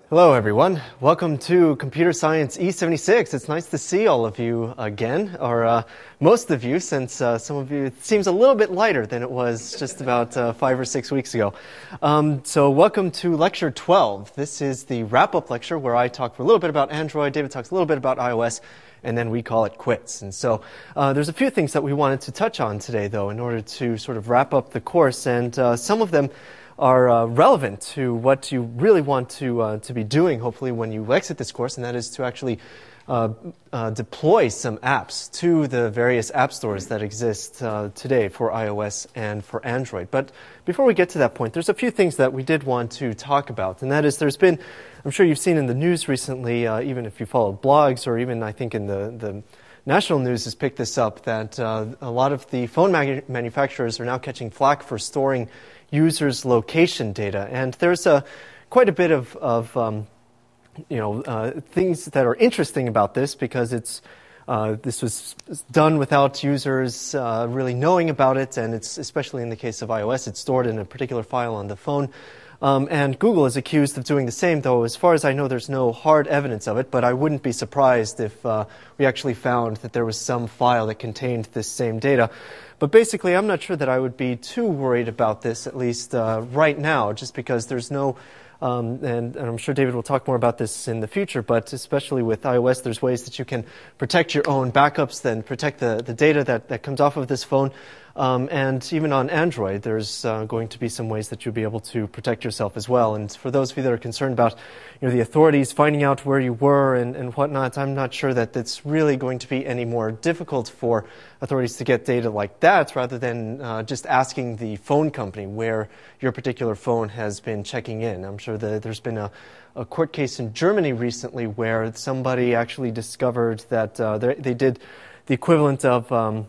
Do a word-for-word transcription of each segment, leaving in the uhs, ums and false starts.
Hello everyone, welcome to Computer Science E seventy-six. It's nice to see all of you again, or uh, most of you, since uh, some of you, it seems a little bit lighter than it was just about uh, five or six weeks ago. Um, so welcome to Lecture twelve. This is the wrap-up lecture where I talk for a little bit about Android, David talks a little bit about iOS, and then we call it quits. And so uh, there's a few things that we wanted to touch on today, though, in order to sort of wrap up the course, and uh, some of them are uh, relevant to what you really want to uh, to be doing, hopefully, when you exit this course, and that is to actually uh, uh, deploy some apps to the various app stores that exist uh, today for iOS and for Android. But before we get to that point, there's a few things that we did want to talk about, and that is there's been, I'm sure you've seen in the news recently, uh, even if you follow blogs, or even I think in the, the national news has picked this up, that uh, a lot of the phone mag- manufacturers are now catching flack for storing users' location data, and there's a quite a bit of, of um, you know uh, things that are interesting about this, because it's uh, this was done without users uh, really knowing about it, and it's especially in the case of iOS, it's stored in a particular file on the phone. Um, and Google is accused of doing the same, though as far as I know there's no hard evidence of it, but I wouldn't be surprised if uh, we actually found that there was some file that contained this same data. But basically, I'm not sure that I would be too worried about this, at least uh, right now, just because there's no, um, and, and I'm sure David will talk more about this in the future, but especially with iOS, there's ways that you can protect your own backups, then protect the, the data that, that comes off of this phone. Um, and even on Android, there's uh, going to be some ways that you'll be able to protect yourself as well. And for those of you that are concerned about, you know, the authorities finding out where you were and, and whatnot, I'm not sure that it's really going to be any more difficult for authorities to get data like that, rather than uh, just asking the phone company where your particular phone has been checking in. I'm sure that there's been a, a court case in Germany recently where somebody actually discovered that uh, they, they did the equivalent of Um,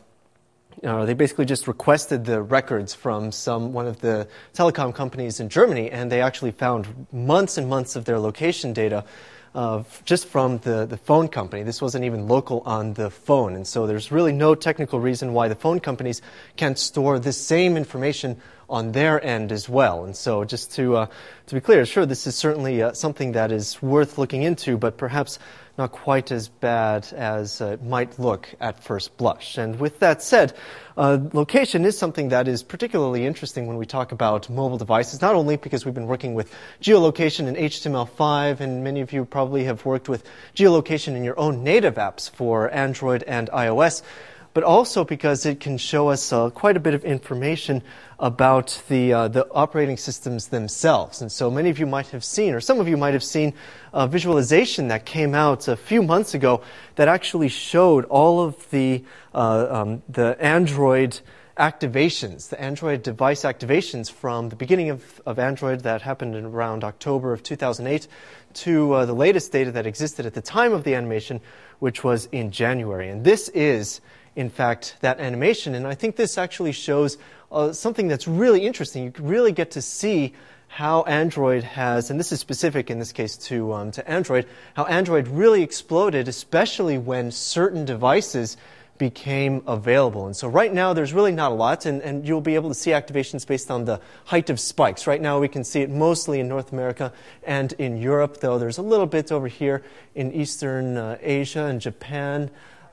Uh, they basically just requested the records from some one of the telecom companies in Germany, and they actually found months and months of their location data uh, just from the, the phone company. This wasn't even local on the phone, and so there's really no technical reason why the phone companies can't store this same information on their end as well. And so just to uh, to be clear, sure, this is certainly uh, something that is worth looking into, but perhaps not quite as bad as uh, it might look at first blush. And with that said, uh, location is something that is particularly interesting when we talk about mobile devices, not only because we've been working with geolocation in H T M L five, and many of you probably have worked with geolocation in your own native apps for Android and iOS, but also because it can show us uh, quite a bit of information about the uh, the operating systems themselves. And so many of you might have seen, or some of you might have seen, a visualization that came out a few months ago that actually showed all of the uh, um, the Android activations, the Android device activations from the beginning of, of Android that happened in around October of two thousand eight to uh, the latest data that existed at the time of the animation, which was in January. And this is, in fact, that animation. And I think this actually shows uh, something that's really interesting. You really get to see how Android has, and this is specific in this case to um, to Android, how Android really exploded, especially when certain devices became available. And so right now there's really not a lot, and, and you'll be able to see activations based on the height of spikes. Right now we can see it mostly in North America and in Europe, though there's a little bit over here in Eastern uh, Asia and Japan.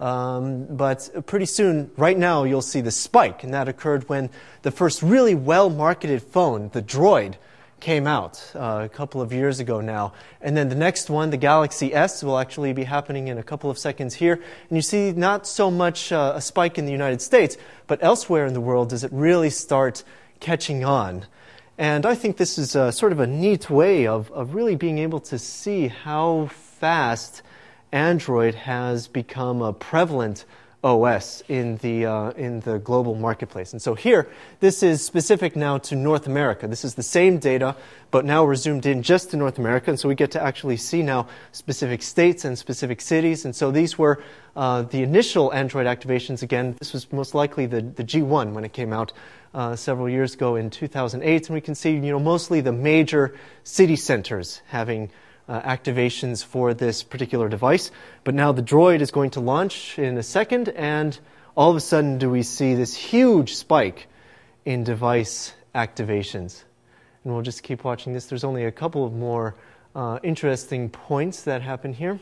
Um, but pretty soon, right now, you'll see the spike, and that occurred when the first really well-marketed phone, the Droid, came out uh, a couple of years ago now. And then the next one, the Galaxy S, will actually be happening in a couple of seconds here. And you see not so much uh, a spike in the United States, but elsewhere in the world does it really start catching on. And I think this is a, sort of a neat way of, of really being able to see how fast Android has become a prevalent O S in the uh, in the global marketplace. And so here, this is specific now to North America. This is the same data, but now we're zoomed in just to North America, and so we get to actually see now specific states and specific cities. And so these were uh, the initial Android activations. Again, this was most likely the, the G one when it came out uh, several years ago in two thousand eight, and we can see, you know, mostly the major city centers having Uh, activations for this particular device. But now the Droid is going to launch in a second, and all of a sudden do we see this huge spike in device activations. And we'll just keep watching this. There's only a couple of more uh, interesting points that happen here.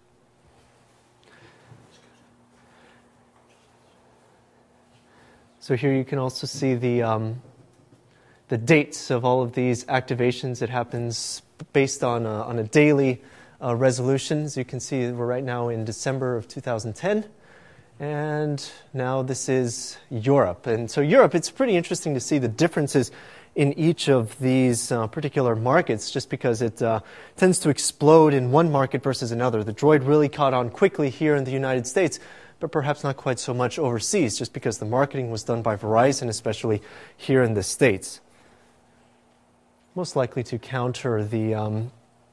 So here you can also see the um, the dates of all of these activations. It happens based on a, on a daily uh, resolution. As you can see, we're right now in December of two thousand ten. And now this is Europe. And so Europe, it's pretty interesting to see the differences in each of these uh, particular markets, just because it uh, tends to explode in one market versus another. The Droid really caught on quickly here in the United States, but perhaps not quite so much overseas, just because the marketing was done by Verizon, especially here in the States. Most likely to counter the, um,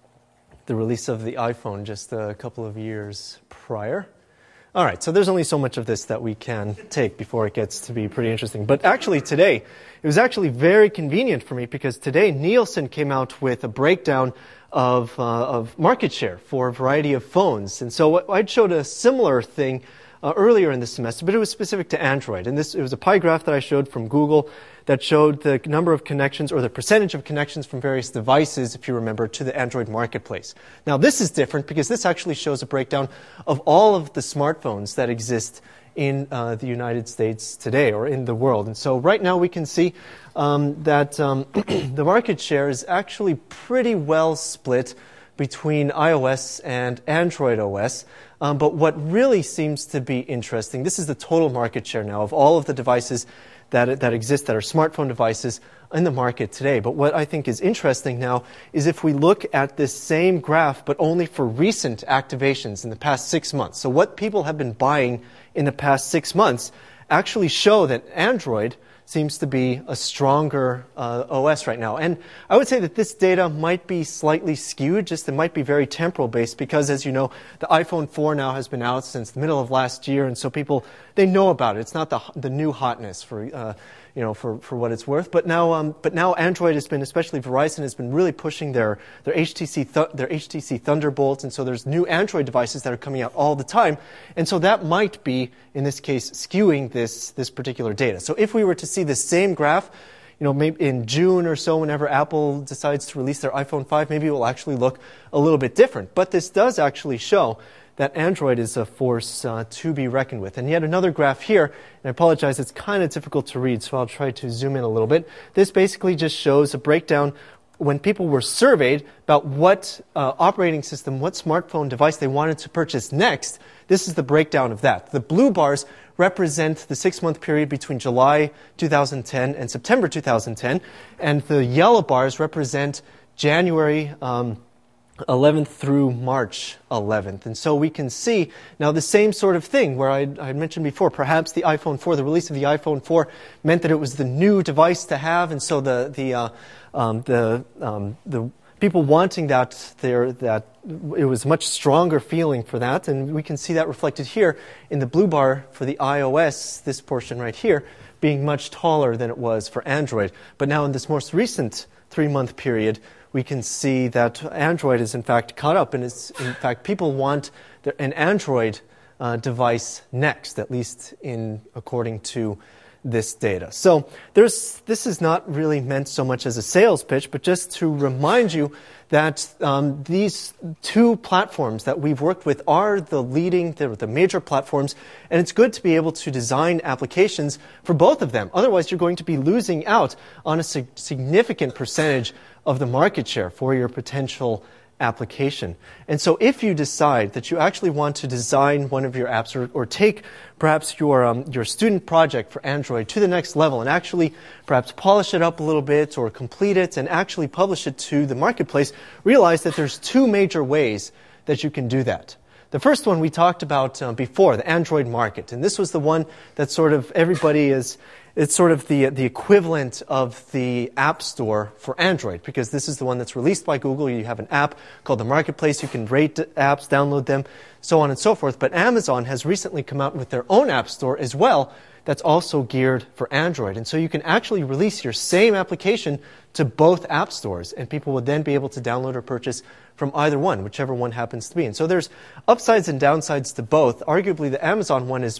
the release of the iPhone just a couple of years prior. All right, so there's only so much of this that we can take before it gets to be pretty interesting. But actually today, it was actually very convenient for me, because today Nielsen came out with a breakdown of, uh, of market share for a variety of phones. And so I'd showed a similar thing uh, earlier in the semester, but it was specific to Android. And this it was a pie graph that I showed from Google that showed the number of connections, or the percentage of connections from various devices, if you remember, to the Android marketplace. Now this is different, because this actually shows a breakdown of all of the smartphones that exist in uh, the United States today, or in the world. And so right now we can see um, that um, the market share is actually pretty well split between iOS and Android O S. Um, but what really seems to be interesting, this is the total market share now of all of the devices that, that exist, that are smartphone devices in the market today. But what I think is interesting now is if we look at this same graph, but only for recent activations in the past six months. So what people have been buying in the past six months actually show that Android seems to be a stronger uh, O S right now. And I would say that this data might be slightly skewed, just it might be very temporal based, because as you know, the iPhone four now has been out since the middle of last year, and so people, they know about it. It's not the the new hotness for uh, you know, for, for what it's worth. But now, um, but now Android has been, especially Verizon, has been really pushing their their H T C th- their H T C Thunderbolts, and so there's new Android devices that are coming out all the time, and so that might be, in this case, skewing this this particular data. So if we were to see the same graph, you know, maybe in June or so, whenever Apple decides to release their iPhone five, maybe it will actually look a little bit different. But this does actually show that Android is a force uh, to be reckoned with. And yet another graph here, and I apologize, it's kind of difficult to read, so I'll try to zoom in a little bit. This basically just shows a breakdown when people were surveyed about what uh, operating system, what smartphone device they wanted to purchase next. This is the breakdown of that. The blue bars represent the six-month period between July two thousand ten and September two thousand ten, and the yellow bars represent January um, eleventh through March eleventh. And so we can see now the same sort of thing where I, I mentioned before, perhaps the iPhone four, the release of the iPhone four meant that it was the new device to have, and so the the uh, um, the um, the people wanting that there that it was much stronger feeling for that, and we can see that reflected here in the blue bar for the iOS, this portion right here, being much taller than it was for Android. But now in this most recent three-month period, we can see that Android is in fact caught up, and it's in fact people want their, an Android uh, device next, at least in according to this data. So there's this is not really meant so much as a sales pitch, but just to remind you that um, these two platforms that we've worked with are the leading, the, the major platforms, and it's good to be able to design applications for both of them. Otherwise, you're going to be losing out on a sig- significant percentage of the market share for your potential application. And so if you decide that you actually want to design one of your apps, or, or take perhaps your um, your student project for Android to the next level and actually perhaps polish it up a little bit or complete it and actually publish it to the marketplace, realize that there's two major ways that you can do that. The first one we talked about uh, before, the Android market, and this was the one that sort of everybody is, it's sort of the the equivalent of the App Store for Android, because this is the one that's released by Google. You have an app called the Marketplace. You can rate apps, download them, so on and so forth. But Amazon has recently come out with their own App Store as well that's also geared for Android. And so you can actually release your same application to both app stores, and people would then be able to download or purchase from either one, whichever one happens to be. And so there's upsides and downsides to both. Arguably, the Amazon one is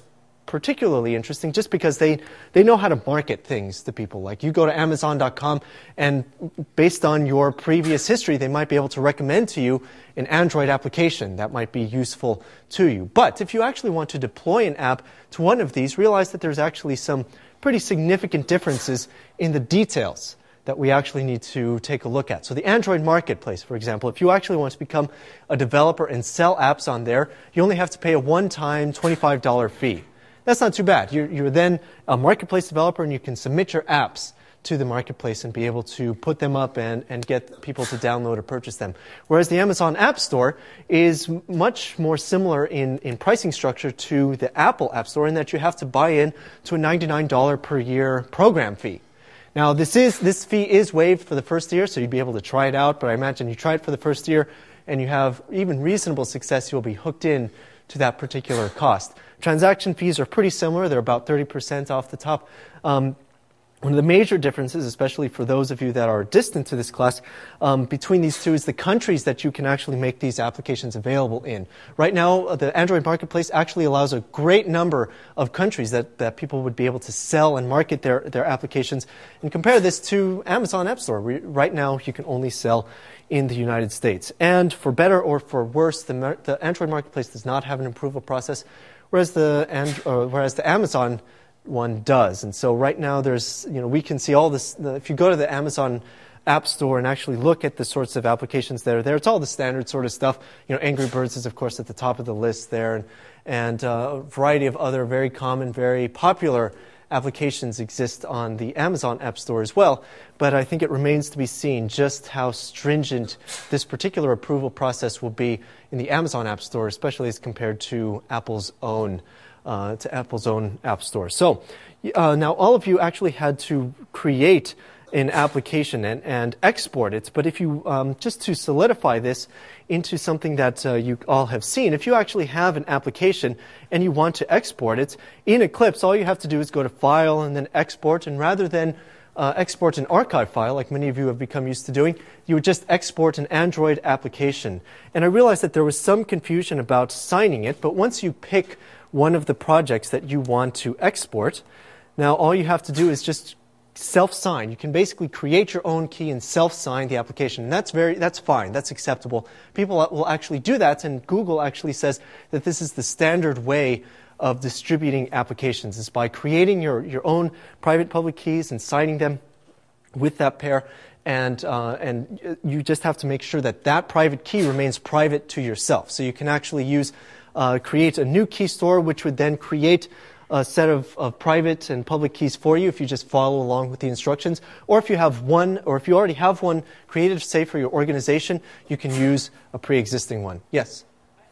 particularly interesting just because they, they know how to market things to people. Like you go to Amazon dot com and based on your previous history, they might be able to recommend to you an Android application that might be useful to you. But if you actually want to deploy an app to one of these, realize that there's actually some pretty significant differences in the details that we actually need to take a look at. So the Android Marketplace, for example, if you actually want to become a developer and sell apps on there, you only have to pay a one-time twenty-five dollars fee. That's not too bad. You're, you're then a marketplace developer and you can submit your apps to the marketplace and be able to put them up and, and get people to download or purchase them. Whereas the Amazon App Store is much more similar in, in pricing structure to the Apple App Store in that you have to buy in to a ninety-nine dollars per year program fee. Now, this is this fee is waived for the first year, so you'd be able to try it out, but I imagine you try it for the first year and you have even reasonable success, you'll be hooked in to that particular cost. Transaction fees are pretty similar. They're about thirty percent off the top. Um, One of the major differences, especially for those of you that are distant to this class, um, between these two is the countries that you can actually make these applications available in. Right now, the Android Marketplace actually allows a great number of countries that, that people would be able to sell and market their, their applications. And compare this to Amazon App Store. Right now, you can only sell in the United States. And for better or for worse, the, the Android Marketplace does not have an approval process, whereas the, and, uh, whereas the Amazon one does. And so right now there's, you know, we can see all this, if you go to the Amazon App Store and actually look at the sorts of applications that are there, it's all the standard sort of stuff. You know, Angry Birds is of course at the top of the list there, and, and uh, a variety of other very common, very popular applications exist on the Amazon App Store as well. But I think it remains to be seen just how stringent this particular approval process will be in the Amazon App Store, especially as compared to Apple's own Uh, to Apple's own App Store. So uh, now all of you actually had to create an application and, and export it. But if you, um, just to solidify this into something that uh, you all have seen, if you actually have an application and you want to export it, in Eclipse all you have to do is go to File and then Export. And rather than uh, export an archive file, like many of you have become used to doing, you would just export an Android application. And I realized that there was some confusion about signing it, but once you pick one of the projects that you want to export, now all you have to do is just self-sign. You can basically create your own key and self-sign the application. And that's very, that's fine. That's acceptable. People will actually do that, and Google actually says that this is the standard way of distributing applications, is by creating your, your own private public keys and signing them with that pair. And, uh, and you just have to make sure that that private key remains private to yourself. So you can actually use Uh, create a new key store, which would then create a set of, of private and public keys for you if you just follow along with the instructions. Or if you have one, or if you already have one created, say, for your organization, you can use a pre-existing one. Yes?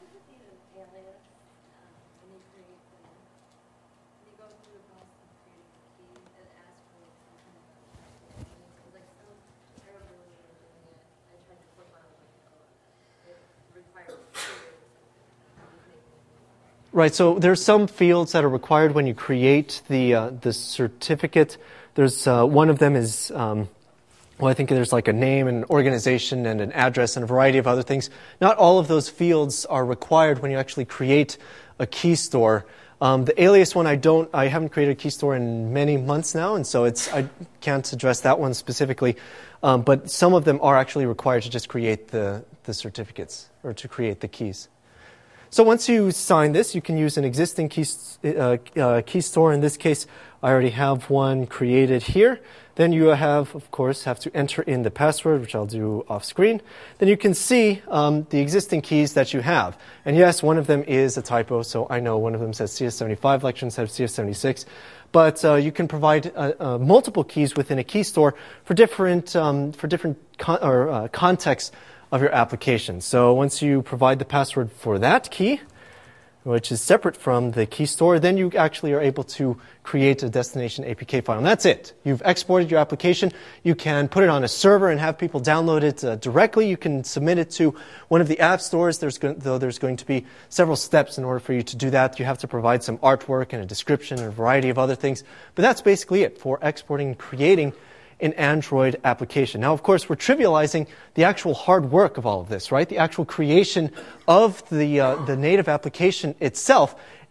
Right, so there's some fields that are required when you create the uh, the certificate. There's uh, one of them is, um, well, I think there's like a name, an organization, and an address, and a variety of other things. Not all of those fields are required when you actually create a key store. Um, the alias one, I don't, I haven't created a key store in many months now, and so it's I can't address that one specifically. Um, but some of them are actually required to just create the the certificates or to create the keys. So once you sign this, you can use an existing key, uh, uh, key store. In this case, I already have one created here. Then you have, of course, have to enter in the password, which I'll do off screen. Then you can see um, the existing keys that you have. And yes, one of them is a typo, so I know one of them says C S seventy-five lecture instead of C S seventy-six. But uh, you can provide uh, uh, multiple keys within a key store for different um, for different con or uh, contexts of your application. So once you provide the password for that key, which is separate from the key store, then you actually are able to create a destination A P K file. And that's it. You've exported your application. You can put it on a server and have people download it uh, directly. You can submit it to one of the app stores. There's go though there's going to be several steps in order for you to do that. You have to provide some artwork and a description and a variety of other things. But that's basically it for exporting and creating an Android application. Now, of course, we're trivializing the actual hard work of all of this, right? The actual creation of the uh, the native application itself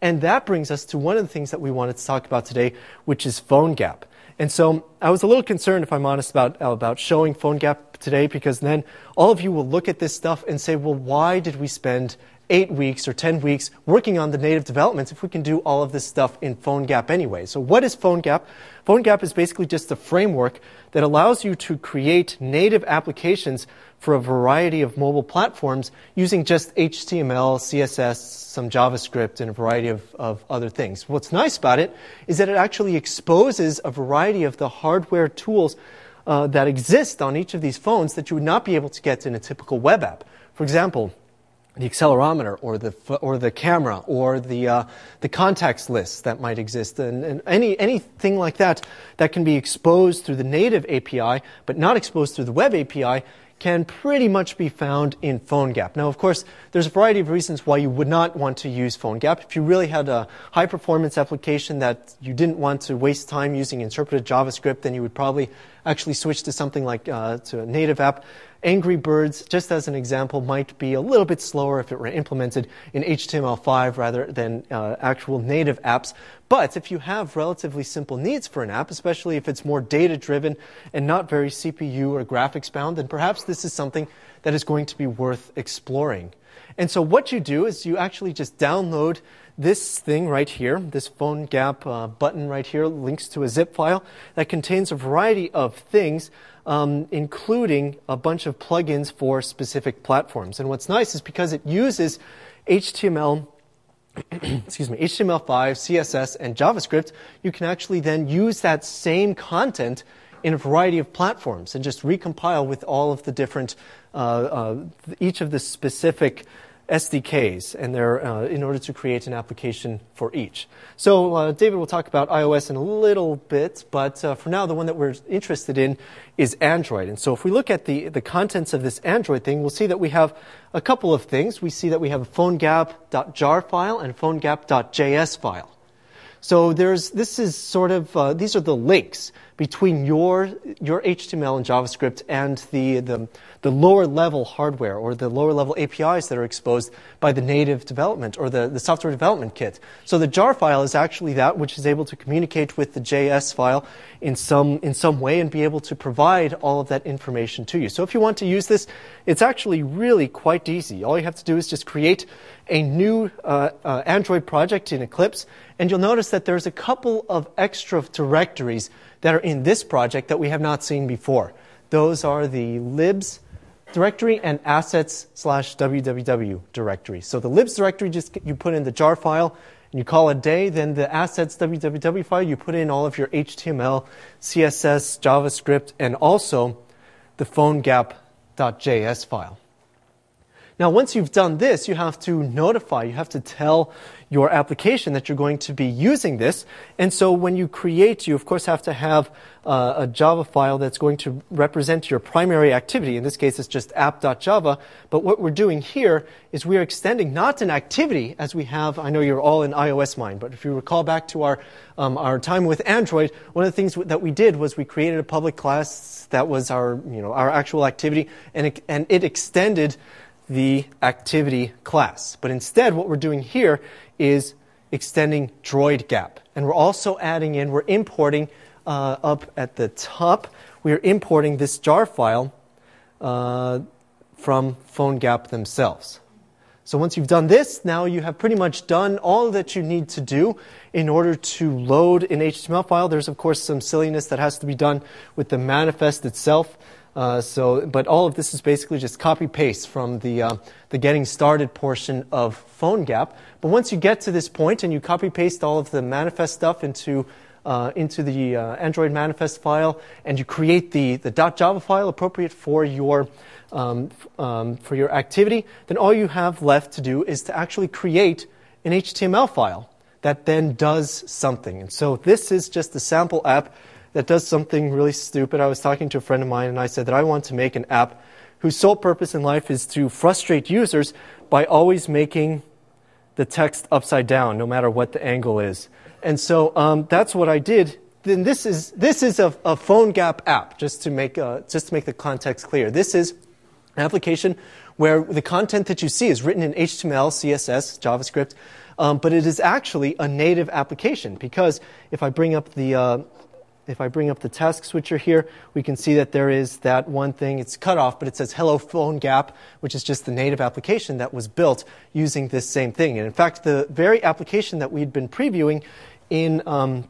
And that brings us to one of the things that we wanted to talk about today, which is PhoneGap. And so I was a little concerned, if I'm honest, about, about showing PhoneGap today, because then all of you will look at this stuff and say, well, why did we spend eight weeks or ten weeks working on the native developments if we can do all of this stuff in PhoneGap anyway? So what is PhoneGap? PhoneGap is basically just a framework that allows you to create native applications for a variety of mobile platforms using just H T M L, C S S, some JavaScript, and a variety of, of other things. What's nice about it is that it actually exposes a variety of the hardware tools uh, that exist on each of these phones that you would not be able to get in a typical web app. For example, the accelerometer, or the or the camera, or the uh, the contacts list that might exist, and, and any anything like that that can be exposed through the native A P I, but not exposed through the web A P I, can pretty much be found in PhoneGap. Now, of course, there's a variety of reasons why you would not want to use PhoneGap. If you really had a high-performance application that you didn't want to waste time using interpreted JavaScript, then you would probably actually switch to something like uh, to a native app. Angry Birds, just as an example, might be a little bit slower if it were implemented in H T M L five rather than uh, actual native apps. But if you have relatively simple needs for an app, especially if it's more data-driven and not very C P U or graphics-bound, then perhaps this is something that is going to be worth exploring. And so what you do is you actually just download this thing right here, this PhoneGap uh, button right here, links to a zip file that contains a variety of things, um, including a bunch of plugins for specific platforms. And what's nice is because it uses H T M L, excuse me, H T M L five, C S S, and JavaScript, you can actually then use that same content in a variety of platforms and just recompile with all of the different, uh, uh, each of the specific S D Ks, and they're uh, in order to create an application for each. So uh, David will talk about iOS in a little bit, but uh, for now, the one that we're interested in is Android. And so if we look at the, the contents of this Android thing, we'll see that we have a couple of things. We see that we have a PhoneGap.jar file and a PhoneGap.js file. So there's, this is sort of, uh, these are the links between your, your H T M L and JavaScript and the, the, the lower level hardware or the lower level A P Is that are exposed by the native development or the, the software development kit. So the jar file is actually that which is able to communicate with the J S file in some, in some way and be able to provide all of that information to you. So if you want to use this, it's actually really quite easy. All you have to do is just create a new uh, uh, Android project in Eclipse, and you'll notice that there's a couple of extra directories that are in this project that we have not seen before. Those are the libs directory and assets slash www directory. So the libs directory, just you put in the jar file and you call it a day. Then the assets www file, you put in all of your H T M L, C S S, JavaScript, and also the PhoneGap.js file. Now, once you've done this, you have to notify, you have to tell your application that you're going to be using this. And so when you create, you of course have to have uh, a Java file that's going to represent your primary activity. In this case, it's just app.java. But what we're doing here is we are extending not an activity as we have, I know you're all in iOS mind, but if you recall back to our, um, our time with Android, one of the things that we did was we created a public class that was our, you know, our actual activity, and it, and it extended the activity class. But instead, what we're doing here is extending DroidGap. And we're also adding in, we're importing uh, up at the top, we're importing this jar file uh, from PhoneGap themselves. So once you've done this, now you have pretty much done all that you need to do in order to load an H T M L file. There's, of course, some silliness that has to be done with the manifest itself. Uh, so, but all of this is basically just copy-paste from the, uh, the getting started portion of PhoneGap. But once you get to this point and you copy-paste all of the manifest stuff into, uh, into the uh, Android manifest file, and you create the, the .java file appropriate for your, um, um, for your activity, then all you have left to do is to actually create an H T M L file that then does something. And so this is just a sample app that does something really stupid. I was talking to a friend of mine, and I said that I want to make an app whose sole purpose in life is to frustrate users by always making the text upside down, no matter what the angle is. And so um, that's what I did. Then this is this is a, a PhoneGap app, just to make uh, just to make the context clear. This is An application where the content that you see is written in H T M L, C S S, JavaScript, um, but it is actually a native application, because if I bring up the uh, if I bring up the task switcher here, we can see that there is that one thing. It's cut off, but it says Hello PhoneGap, which is just the native application that was built using this same thing. And in fact, the very application that we'd been previewing in um,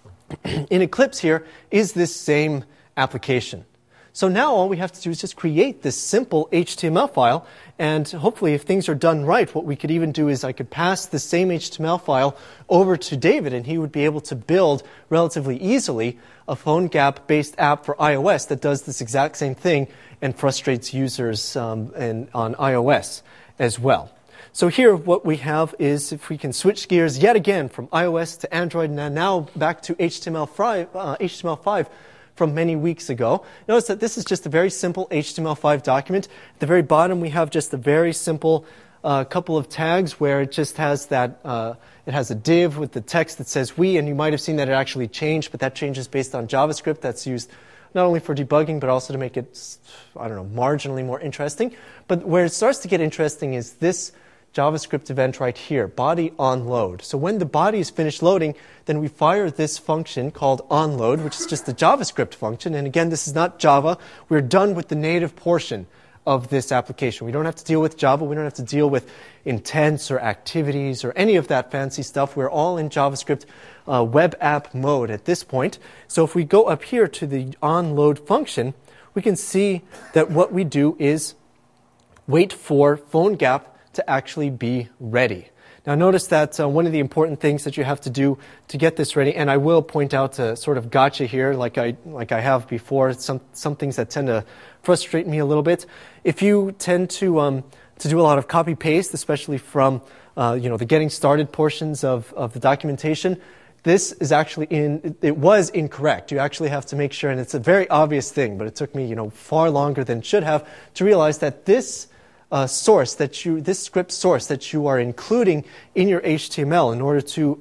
in Eclipse here is this same application. So now all we have to do is just create this simple H T M L file, and hopefully if things are done right, what we could even do is I could pass the same H T M L file over to David, and he would be able to build relatively easily a PhoneGap-based app for iOS that does this exact same thing and frustrates users um, and on iOS as well. So here what we have is, if we can switch gears yet again from iOS to Android, and now back to H T M L five, uh, H T M L five, from many weeks ago. Notice that this is just a very simple H T M L five document. At the very bottom, we have just a very simple uh, couple of tags where it just has that, uh, it has a div with the text that says we, and you might have seen that it actually changed, but that changes based on JavaScript that's used not only for debugging, but also to make it, I don't know, marginally more interesting. But where it starts to get interesting is this JavaScript event right here, body onload. So when the body is finished loading, then we fire this function called onload, which is just a JavaScript function. And again, this is not Java. We're done with the native portion of this application. We don't have to deal with Java. We don't have to deal with intents or activities or any of that fancy stuff. We're all in JavaScript uh, web app mode at this point. So if we go up here to the onload function, we can see that what we do is wait for PhoneGap to actually be ready. Now notice that uh, one of the important things that you have to do to get this ready, and I will point out a sort of gotcha here like I like I have before, some some things that tend to frustrate me a little bit. If you tend to um, to do a lot of copy paste, especially from uh, you know the getting started portions of, of the documentation, this is actually in it was incorrect. You actually have to make sure, and it's a very obvious thing, but it took me you know far longer than it should have to realize that this Uh, source that you, this script source that you are including in your H T M L in order to,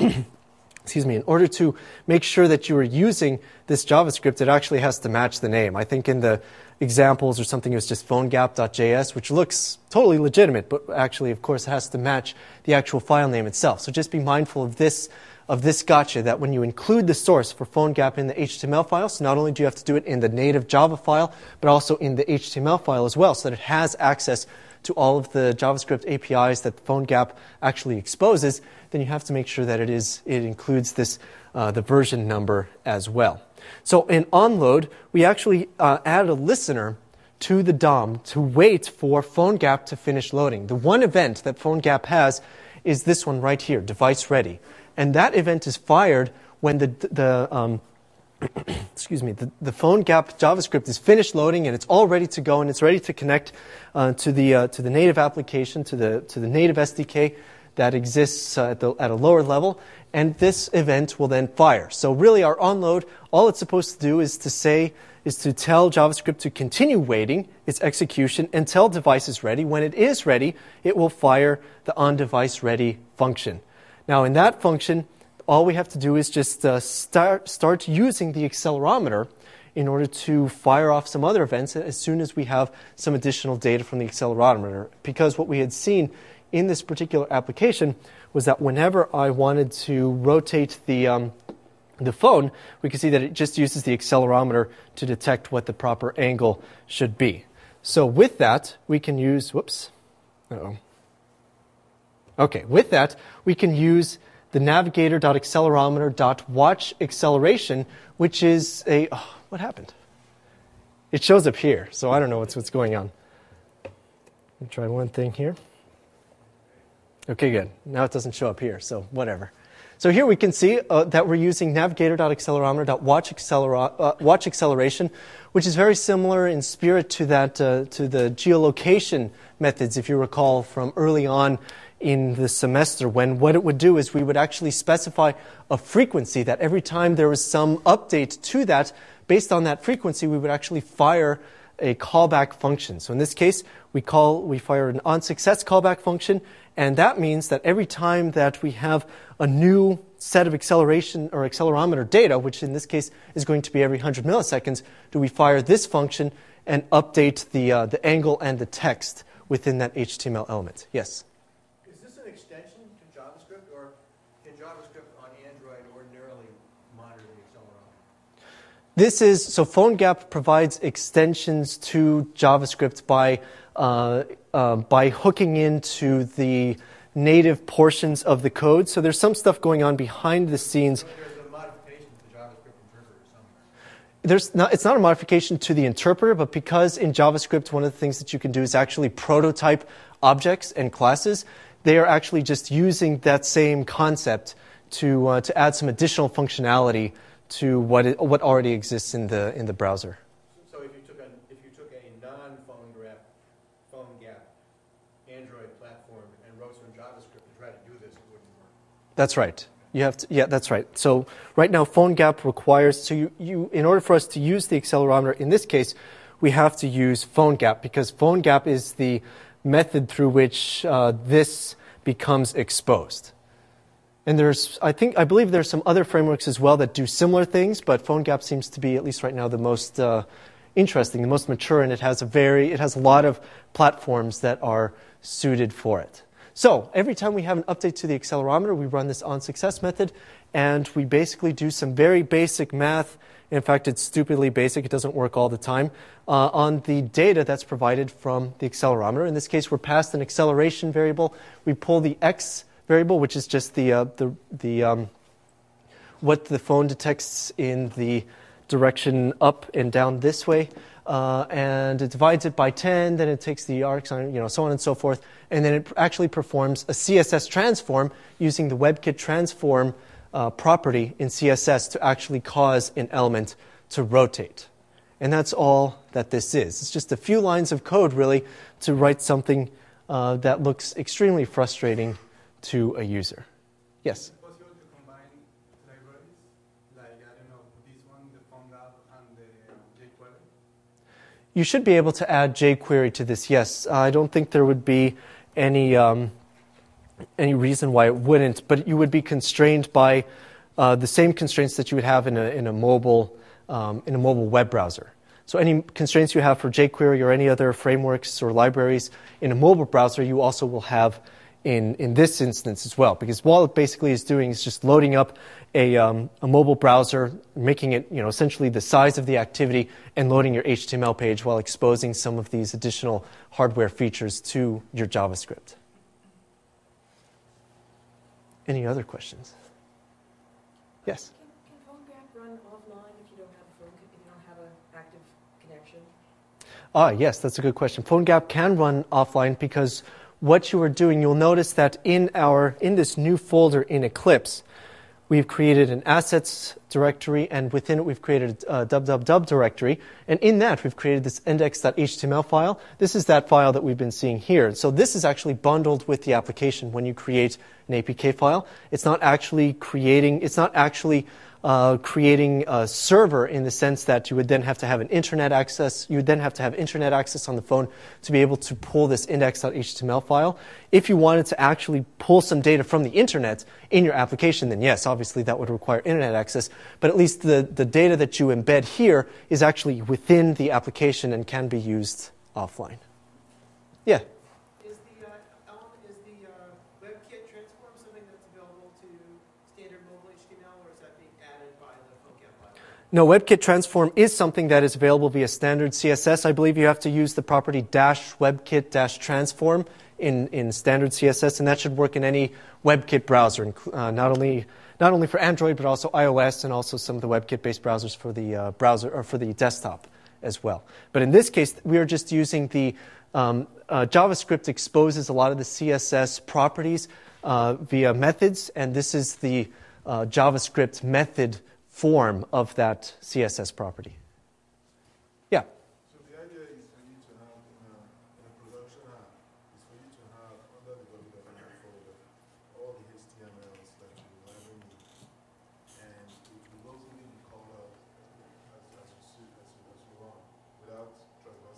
excuse me, in order to make sure that you are using this JavaScript, it actually has to match the name. I think in the examples or something it was just phonegap.js, which looks totally legitimate, but actually, of course, it has to match the actual file name itself. So just be mindful of this of this gotcha, that when you include the source for PhoneGap in the H T M L file, so not only do you have to do it in the native Java file, but also in the H T M L file as well, so that it has access to all of the JavaScript A P Is that PhoneGap actually exposes, then you have to make sure that it is it includes this uh, the version number as well. So in onload, we actually uh, add a listener to the D O M to wait for PhoneGap to finish loading. The one event that PhoneGap has is this one right here, device ready. And that event is fired when the, the um, excuse me, the, the PhoneGap JavaScript is finished loading and it's all ready to go and it's ready to connect uh, to the uh, to the native application, to the to the native S D K that exists uh, at, the, at a lower level. And this event will then fire. So really, our onload, all it's supposed to do is to say is to tell JavaScript to continue waiting its execution until device is ready. When it is ready, it will fire the onDevice ready function. Now, in that function, all we have to do is just uh, start, start using the accelerometer in order to fire off some other events as soon as we have some additional data from the accelerometer. Because what we had seen in this particular application was that whenever I wanted to rotate the, um, the phone, we can see that it just uses the accelerometer to detect what the proper angle should be. So with that, we can use, whoops, uh-oh. Okay, with that, we can use the navigator.accelerometer.watchAcceleration, which is a, oh, what happened? It shows up here, so I don't know what's, what's going on. Let me try one thing here. Okay, good. Now it doesn't show up here, so whatever. So here we can see uh, that we're using navigator.accelerometer.watchAcceleration, which is very similar in spirit to that uh, to the geolocation methods, if you recall from early on in the semester, when what it would do is we would actually specify a frequency that every time there was some update to that, based on that frequency, we would actually fire a callback function. So in this case, we call we fire an onSuccess callback function, and that means that every time that we have a new set of acceleration or accelerometer data, which in this case is going to be every one hundred milliseconds, do we fire this function and update the uh, the angle and the text within that H T M L element. Yes? Is this an extension to JavaScript, or can JavaScript on Android ordinarily monitor the accelerometer? This is, so PhoneGap provides extensions to JavaScript by, uh, uh, by hooking into the native portions of the code. So there's some stuff going on behind the scenes. So there's a modification to the JavaScript interpreter somewhere. There's not, it's not a modification to the interpreter, but because in JavaScript one of the things that you can do is actually prototype objects and classes, they are actually just using that same concept to, uh, to add some additional functionality to what it, what already exists in the in the browser. So if you took a if you took a non-PhoneGap PhoneGap Android platform and wrote some JavaScript to try to do this, it wouldn't work. That's right. You have to, yeah, that's right. So right now, PhoneGap requires, so you, you in order for us to use the accelerometer in this case, we have to use PhoneGap because PhoneGap is the method through which uh, this becomes exposed. And there's, I think, I believe there's some other frameworks as well that do similar things, but PhoneGap seems to be, at least right now, the most uh, interesting, the most mature, and it has a very, it has a lot of platforms that are suited for it. So every time we have an update to the accelerometer, we run this onSuccess method, and we basically do some very basic math. In fact, it's stupidly basic. It doesn't work all the time. Uh, on the data that's provided from the accelerometer. In this case, we're passed an acceleration variable. We pull the x variable, which is just the uh, the the um, what the phone detects in the direction up and down this way, uh, and it divides it by ten. Then it takes the arcs on, you know, so on and so forth, and then it actually performs a C S S transform using the WebKit transform uh, property in C S S to actually cause an element to rotate. And that's all that this is. It's just a few lines of code, really, to write something uh, that looks extremely frustrating to a user. Yes? Is it possible to combine libraries? Like, I don't know, this one, the PhoneGap, and the jQuery? You should be able to add jQuery to this, yes. I don't think there would be any, um, any reason why it wouldn't, but you would be constrained by uh, the same constraints that you would have in a, in a mobile, um, in a mobile web browser. So any constraints you have for jQuery or any other frameworks or libraries in a mobile browser, you also will have in, in this instance as well, because all it basically is doing is just loading up a, um, a mobile browser, making it, you know, essentially the size of the activity, and loading your H T M L page while exposing some of these additional hardware features to your JavaScript. Any other questions? Yes? Can, can PhoneGap run offline if you don't have a phone, if you don't have an active connection? Ah, yes, that's a good question. PhoneGap can run offline because what you are doing, you'll notice that in our in this new folder in Eclipse, we've created an assets directory, and within it we've created a www directory, and in that we've created this index.html file. This is that file that we've been seeing here. So this is actually bundled with the application when you create an A P K file. It's not actually creating, it's not actually Uh, creating a server in the sense that you would then have to have an internet access. You would then have to have internet access on the phone to be able to pull this index.html file. If you wanted to actually pull some data from the internet in your application, then yes, obviously that would require internet access. But at least the, the data that you embed here is actually within the application and can be used offline. Yeah? Is the, uh, element, is the uh, WebKit transform something that's available to standard mobile H T M L, or is that being added by the PhoneGap library? No, WebKit transform is something that is available via standard C S S. I believe you have to use the property dash WebKit dash transform in, in standard C S S, and that should work in any WebKit browser, uh, not only not only for Android but also iOS and also some of the WebKit-based browsers for the uh, browser or for the desktop as well. But in this case, we are just using the um, uh, JavaScript exposes a lot of the C S S properties uh, via methods, and this is the uh, JavaScript method form of that C S S property. Yeah? So the idea is for you to have in a, in a production app, is for you to have under the www folder all the H T M Ls that you will ever need. And it will locally be called out as, as, you, see, as, you, as you want without traversing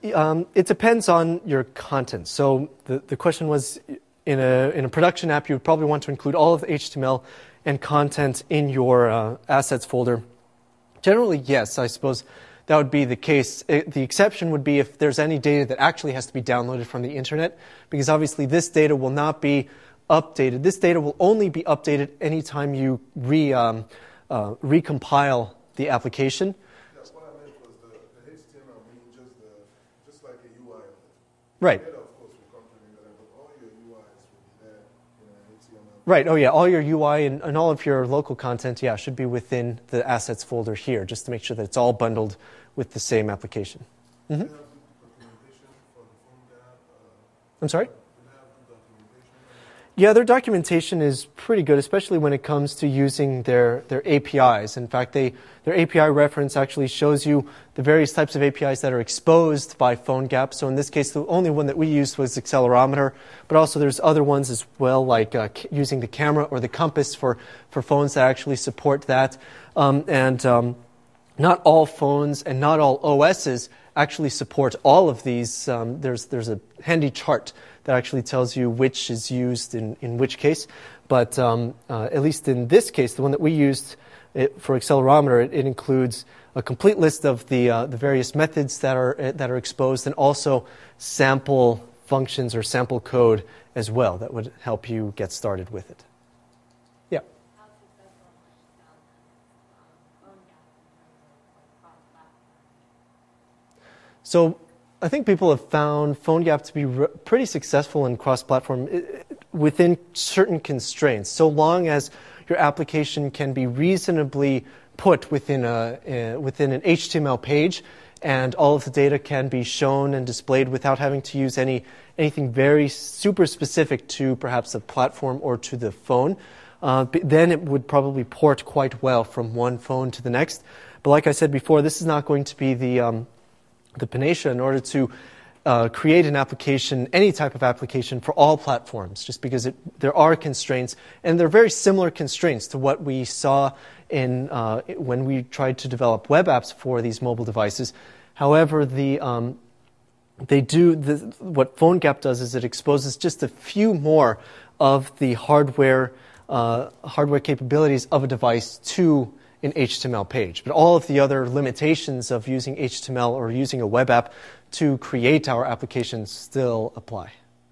Um, it depends on your content. So the, the question was, in a in a production app, you would probably want to include all of the H T M L and content in your uh, assets folder. Generally, yes, I suppose that would be the case. It, the exception would be if there's any data that actually has to be downloaded from the internet, because obviously this data will not be updated. This data will only be updated anytime you re, um, uh, recompile the application. That's what I meant was the, the H T M L being just the just like a U I of it. Right. Data, of course, will complement that, but all your U Is will be there in an H T M L. Right. Oh, yeah. All your U I and, and all of your local content, yeah, should be within the assets folder here, just to make sure that it's all bundled with the same application. Mm-hmm. Do you have documentation for the phone gap? Uh, I'm sorry? do you have documentation? Yeah, their documentation is pretty good, especially when it comes to using their, their A P Is. In fact, they, their A P I reference actually shows you the various types of A P Is that are exposed by PhoneGap. So in this case, the only one that we used was Accelerometer, but also there's other ones as well, like uh, c- using the camera or the compass for, for phones that actually support that. Um, and um, not all phones and not all O Ss actually support all of these. Um, there's, there's a handy chart that actually tells you which is used in, in which case. But um, uh, at least in this case, the one that we used it, for Accelerometer, it, it includes a complete list of the uh, the various methods that are uh, that are exposed, and also sample functions or sample code as well that would help you get started with it. Yeah. How successful has PhoneGap in terms of cross-platform? So I think people have found PhoneGap to be re- pretty successful in cross-platform I- within certain constraints, so long as your application can be reasonably put within a uh, within an H T M L page, and all of the data can be shown and displayed without having to use any anything very super specific to perhaps a platform or to the phone. Uh, b- then it would probably port quite well from one phone to the next. But like I said before, this is not going to be the um, the panacea in order to uh, create an application, any type of application for all platforms, just because it, there are constraints, and they're very similar constraints to what we saw in uh, when we tried to develop web apps for these mobile devices. However, the um, they do the, what PhoneGap does is it exposes just a few more of the hardware uh, hardware capabilities of a device to an H T M L page. But all of the other limitations of using H T M L or using a web app to create our applications still apply.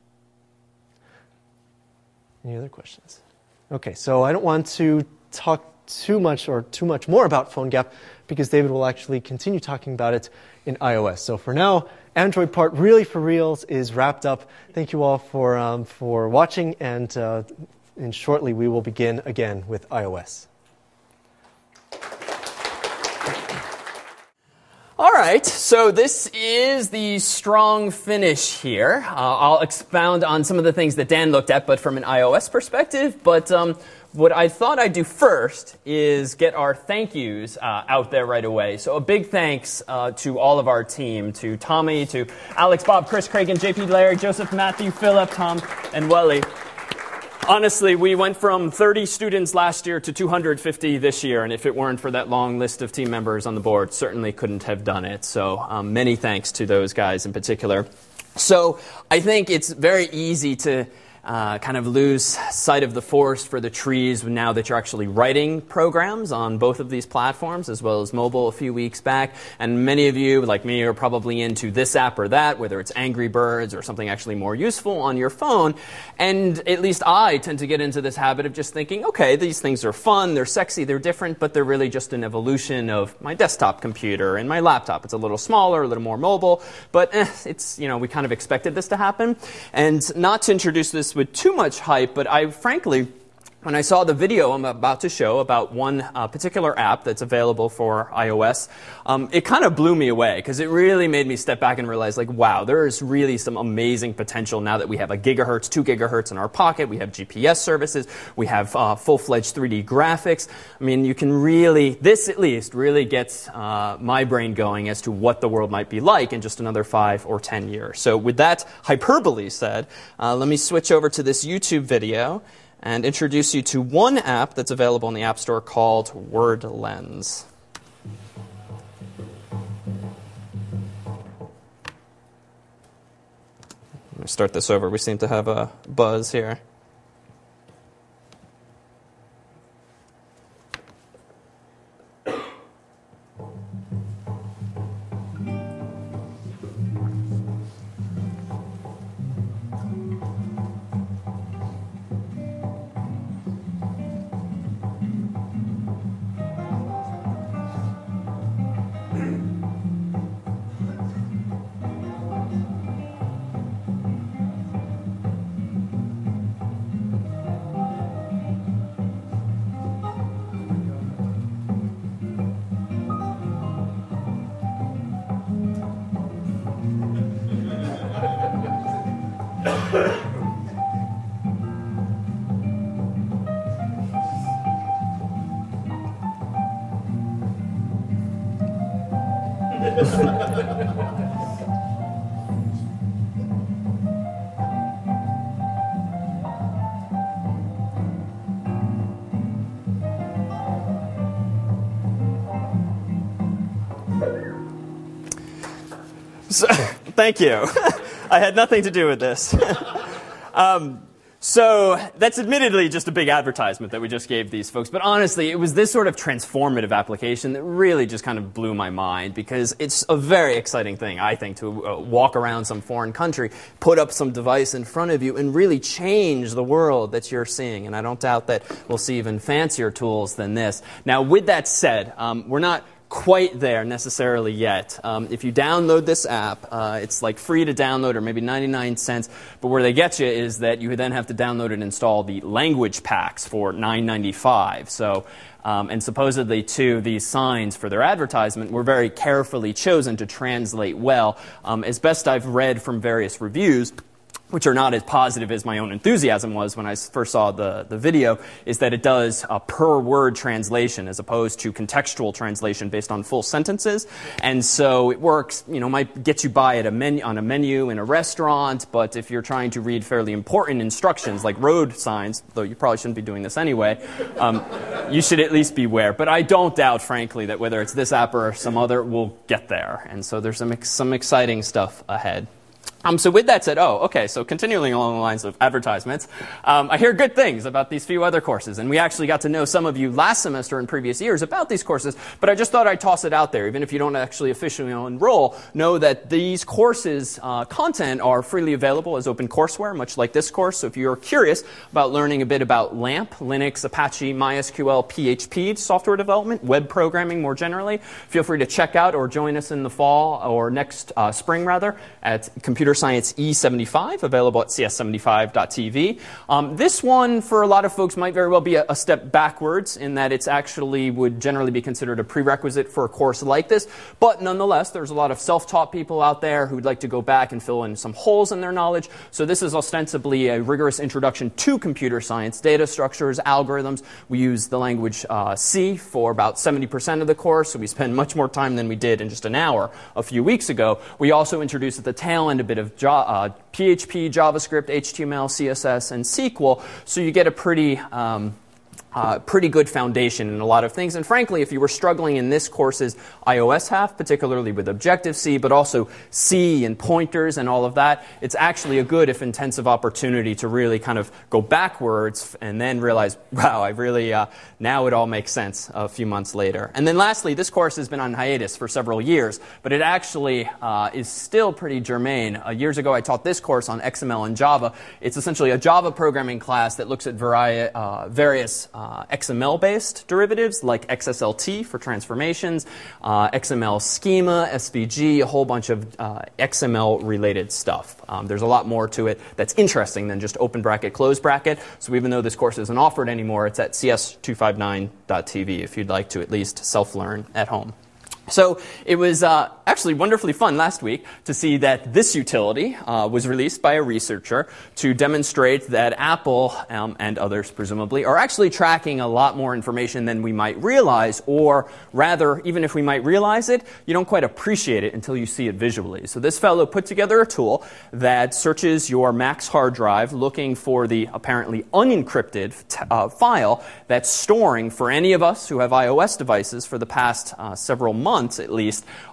Any other questions? Okay, so I don't want to talk too much or too much more about PhoneGap because David will actually continue talking about it in iOS. So for now, Android part really for reals is wrapped up. Thank you all for um, for watching, and uh, and shortly we will begin again with iOS. All right, so this is the strong finish here. Uh, I'll expound on some of the things that Dan looked at, but from an iOS perspective. But um, what I thought I'd do first is get our thank yous uh, out there right away. So a big thanks uh, to all of our team, to Tommy, to Alex, Bob, Chris, Craig, and J P, Larry, Joseph, Matthew, Philip, Tom, and Welly. Honestly, we went from thirty students last year to two hundred fifty this year, and if it weren't for that long list of team members on the board, certainly couldn't have done it. So um, many thanks to those guys in particular. So I think it's very easy to uh, kind of lose sight of the forest for the trees now that you're actually writing programs on both of these platforms, as well as mobile a few weeks back. And many of you, like me, are probably into this app or that, whether it's Angry Birds or something actually more useful on your phone. And at least I tend to get into this habit of just thinking, okay, these things are fun, they're sexy, they're different, but they're really just an evolution of my desktop computer and my laptop. It's a little smaller, a little more mobile, but eh, it's, you know, we kind of expected this to happen. And not to introduce this with too much hype, but I frankly, when I saw the video I'm about to show about one uh, particular app that's available for iOS, um, it kind of blew me away because it really made me step back and realize, like, wow, there is really some amazing potential now that we have a gigahertz, two gigahertz in our pocket. We have G P S services. We have uh, full-fledged three D graphics. I mean, you can really, this at least, really gets uh, my brain going as to what the world might be like in just another five or ten years. So with that hyperbole said, uh, let me switch over to this YouTube video and introduce you to one app that's available in the App Store called WordLens. me start this over. We seem to have a buzz here. So, thank you. I had nothing to do with this. um, so that's admittedly just a big advertisement that we just gave these folks. But honestly, it was this sort of transformative application that really just kind of blew my mind, because it's a very exciting thing, I think, to uh, walk around some foreign country, put up some device in front of you, and really change the world that you're seeing. And I don't doubt that we'll see even fancier tools than this. Now, with that said, um, we're not quite there necessarily yet. Um, if you download this app, uh, it's like free to download, or maybe ninety-nine cents. But where they get you is that you then have to download and install the language packs for nine ninety-five. So, um, and supposedly too, these signs for their advertisement were very carefully chosen to translate well. Um, as best I've read from various reviews, which are not as positive as my own enthusiasm was when I first saw the, the video, is that it does a per-word translation as opposed to contextual translation based on full sentences. And so it works, you know, might get you by at a menu, on a menu in a restaurant, but if you're trying to read fairly important instructions like road signs, though you probably shouldn't be doing this anyway, um, you should at least beware. But I don't doubt, frankly, that whether it's this app or some other, we'll get there. And so there's some, some exciting stuff ahead. Um, so with that said, oh, okay, so continuing along the lines of advertisements, um, I hear good things about these few other courses, and we actually got to know some of you last semester and previous years about these courses, but I just thought I'd toss it out there. Even if you don't actually officially enroll, know that these courses' uh, content are freely available as open courseware, much like this course. So if you're curious about learning a bit about LAMP, Linux, Apache, MySQL, P H P software development, web programming more generally, feel free to check out or join us in the fall, or next uh, spring rather, at Computer Science E seventy-five, available at C S seventy-five dot T V. Um, this one, for a lot of folks, might very well be a, a step backwards in that it's actually would generally be considered a prerequisite for a course like this. But nonetheless, there's a lot of self-taught people out there who'd like to go back and fill in some holes in their knowledge. So this is ostensibly a rigorous introduction to computer science, data structures, algorithms. We use the language uh, C for about seventy percent of the course, so we spend much more time than we did in just an hour a few weeks ago. We also introduced at the tail end a bit of of uh, P H P, JavaScript, H T M L, C S S, and S Q L, so you get a pretty um, Uh, pretty good foundation in a lot of things. And frankly, if you were struggling in this course's iOS half, particularly with Objective-C, but also C and pointers and all of that, it's actually a good, if intensive, opportunity to really kind of go backwards and then realize, wow, I really, uh, now it all makes sense a few months later. And then lastly, this course has been on hiatus for several years, but it actually uh, is still pretty germane. Uh, years ago, I taught this course on X M L and Java. It's essentially a Java programming class that looks at vari- uh, various uh, Uh, X M L-based derivatives like X S L T for transformations, uh, X M L schema, S V G, a whole bunch of uh, X M L-related stuff. Um, there's a lot more to it that's interesting than just open bracket, close bracket. So even though this course isn't offered anymore, it's at C S two fifty-nine dot T V if you'd like to at least self-learn at home. So it was uh, actually wonderfully fun last week to see that this utility uh, was released by a researcher to demonstrate that Apple um, and others, presumably, are actually tracking a lot more information than we might realize, or rather, even if we might realize it, you don't quite appreciate it until you see it visually. So this fellow put together a tool that searches your Mac's hard drive looking for the apparently unencrypted t- uh, file that's storing, for any of us who have iOS devices for the past uh, several months, months at least,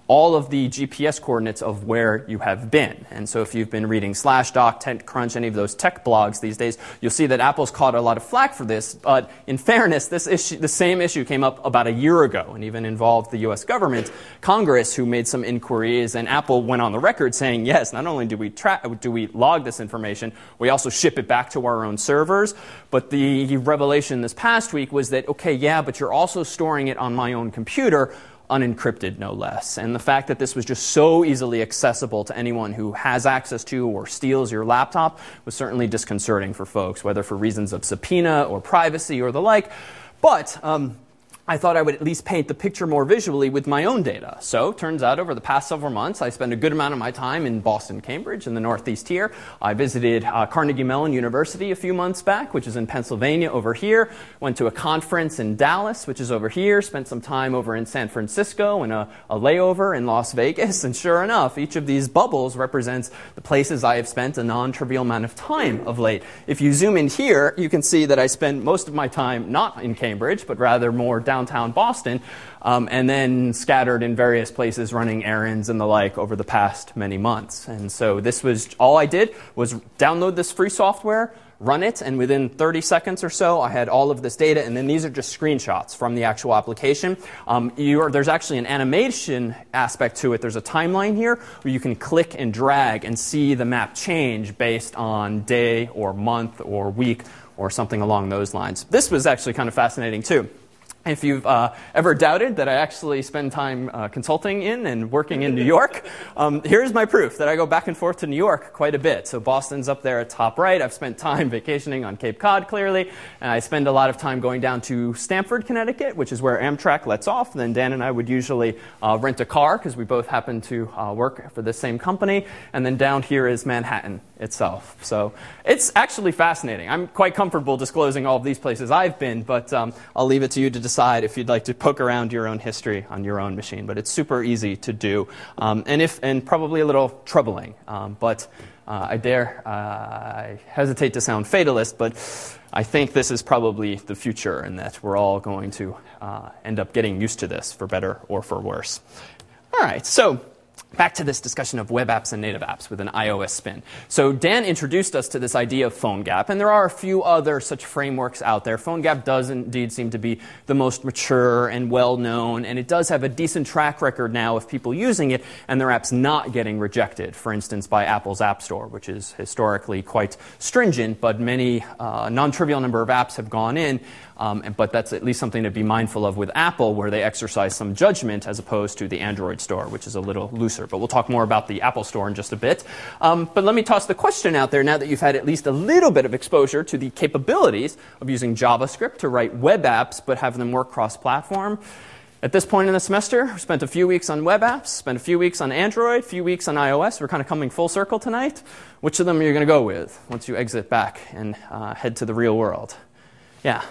all of the G P S coordinates of where you have been. And so if you've been reading Slashdot, TechCrunch, any of those tech blogs these days, you'll see that Apple's caught a lot of flack for this. But in fairness, this issue, the same issue came up about a year ago and even involved the U S government, Congress, who made some inquiries, and Apple went on the record saying, yes, not only do we tra- do we log this information, we also ship it back to our own servers. But the revelation this past week was that, okay, yeah, but you're also storing it on my own computer, unencrypted no less. And the fact that this was just so easily accessible to anyone who has access to or steals your laptop was certainly disconcerting for folks, whether for reasons of subpoena or privacy or the like. But um, I thought I would at least paint the picture more visually with my own data. So, turns out over the past several months, I spent a good amount of my time in Boston, Cambridge, in the Northeast here. I visited uh, Carnegie Mellon University a few months back, which is in Pennsylvania over here. Went to a conference in Dallas, which is over here. Spent some time over in San Francisco and a, a layover in Las Vegas. And sure enough, each of these bubbles represents the places I have spent a non-trivial amount of time of late. If you zoom in here, you can see that I spend most of my time not in Cambridge, but rather more down downtown Boston, um, and then scattered in various places running errands and the like over the past many months. And so this was, all I did was download this free software, run it, and within thirty seconds or so, I had all of this data, and then these are just screenshots from the actual application. Um, you're, there's actually an animation aspect to it. There's a timeline here where you can click and drag and see the map change based on day or month or week or something along those lines. This was actually kind of fascinating, too. If you've uh, ever doubted that I actually spend time uh, consulting in and working in New York, um, here's my proof that I go back and forth to New York quite a bit. So Boston's up there at top right. I've spent time vacationing on Cape Cod, clearly. And I spend a lot of time going down to Stamford, Connecticut, which is where Amtrak lets off. And then Dan and I would usually uh, rent a car because we both happen to uh, work for the same company. And then down here is Manhattan itself. So it's actually fascinating. I'm quite comfortable disclosing all of these places I've been, but um, I'll leave it to you to decide if you'd like to poke around your own history on your own machine. But it's super easy to do, um, and if and probably a little troubling. Um, but uh, I dare, uh, I hesitate to sound fatalist, but I think this is probably the future, and that we're all going to uh, end up getting used to this, for better or for worse. All right, so back to this discussion of web apps and native apps with an iOS spin. So Dan introduced us to this idea of PhoneGap, and there are a few other such frameworks out there. PhoneGap does indeed seem to be the most mature and well-known, and it does have a decent track record now of people using it and their apps not getting rejected, for instance, by Apple's App Store, which is historically quite stringent, but many uh, non-trivial number of apps have gone in. Um, but that's at least something to be mindful of with Apple, where they exercise some judgment as opposed to the Android store, which is a little looser. But we'll talk more about the Apple store in just a bit. Um, but let me toss the question out there now that you've had at least a little bit of exposure to the capabilities of using JavaScript to write web apps but have them work cross-platform. At this point in the semester, we spent a few weeks on web apps, spent a few weeks on Android, a few weeks on iOS. We're kind of coming full circle tonight. Which of them are you going to go with once you exit back and uh, head to the real world? Yeah.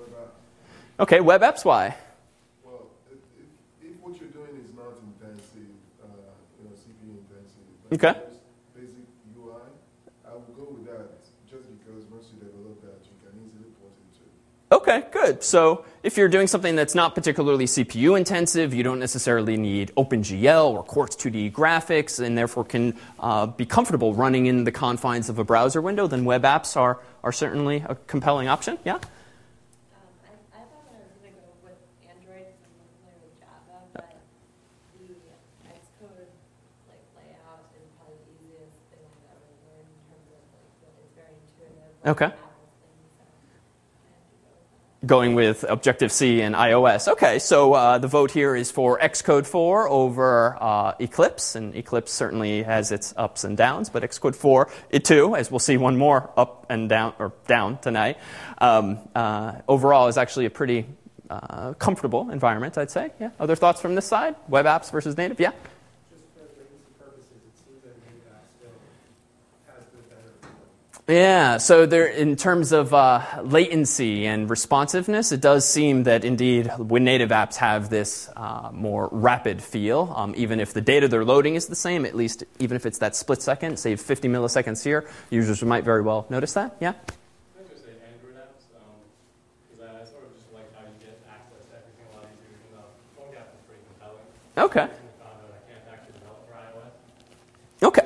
Okay, web apps, why? Well, if, if, if what you're doing is not intensive, uh, you know, C P U intensive, okay. Basic U I, I will go with that just because once you develop that, you can easily port it to. Okay, good. So if you're doing something that's not particularly C P U intensive, you don't necessarily need OpenGL or Quartz two D graphics, and therefore can uh, be comfortable running in the confines of a browser window, then web apps are, are certainly a compelling option. Yeah? Okay. Going with Objective-C and iOS. Okay, so uh, the vote here is for Xcode four over uh, Eclipse, and Eclipse certainly has its ups and downs, but Xcode four, it too, as we'll see one more up and down, or down tonight, um, uh, overall is actually a pretty uh, comfortable environment, I'd say. Yeah. Other thoughts from this side? Web apps versus native? Yeah? Yeah, so there, in terms of uh, latency and responsiveness, it does seem that indeed when native apps have this uh, more rapid feel, um, even if the data they're loading is the same, at least even if it's that split second, say fifty milliseconds here, users might very well notice that. Yeah? I just say Android apps, because um, I sort of just like how you get access to everything a lot easier, even though PhoneGap is pretty compelling. Okay. I can't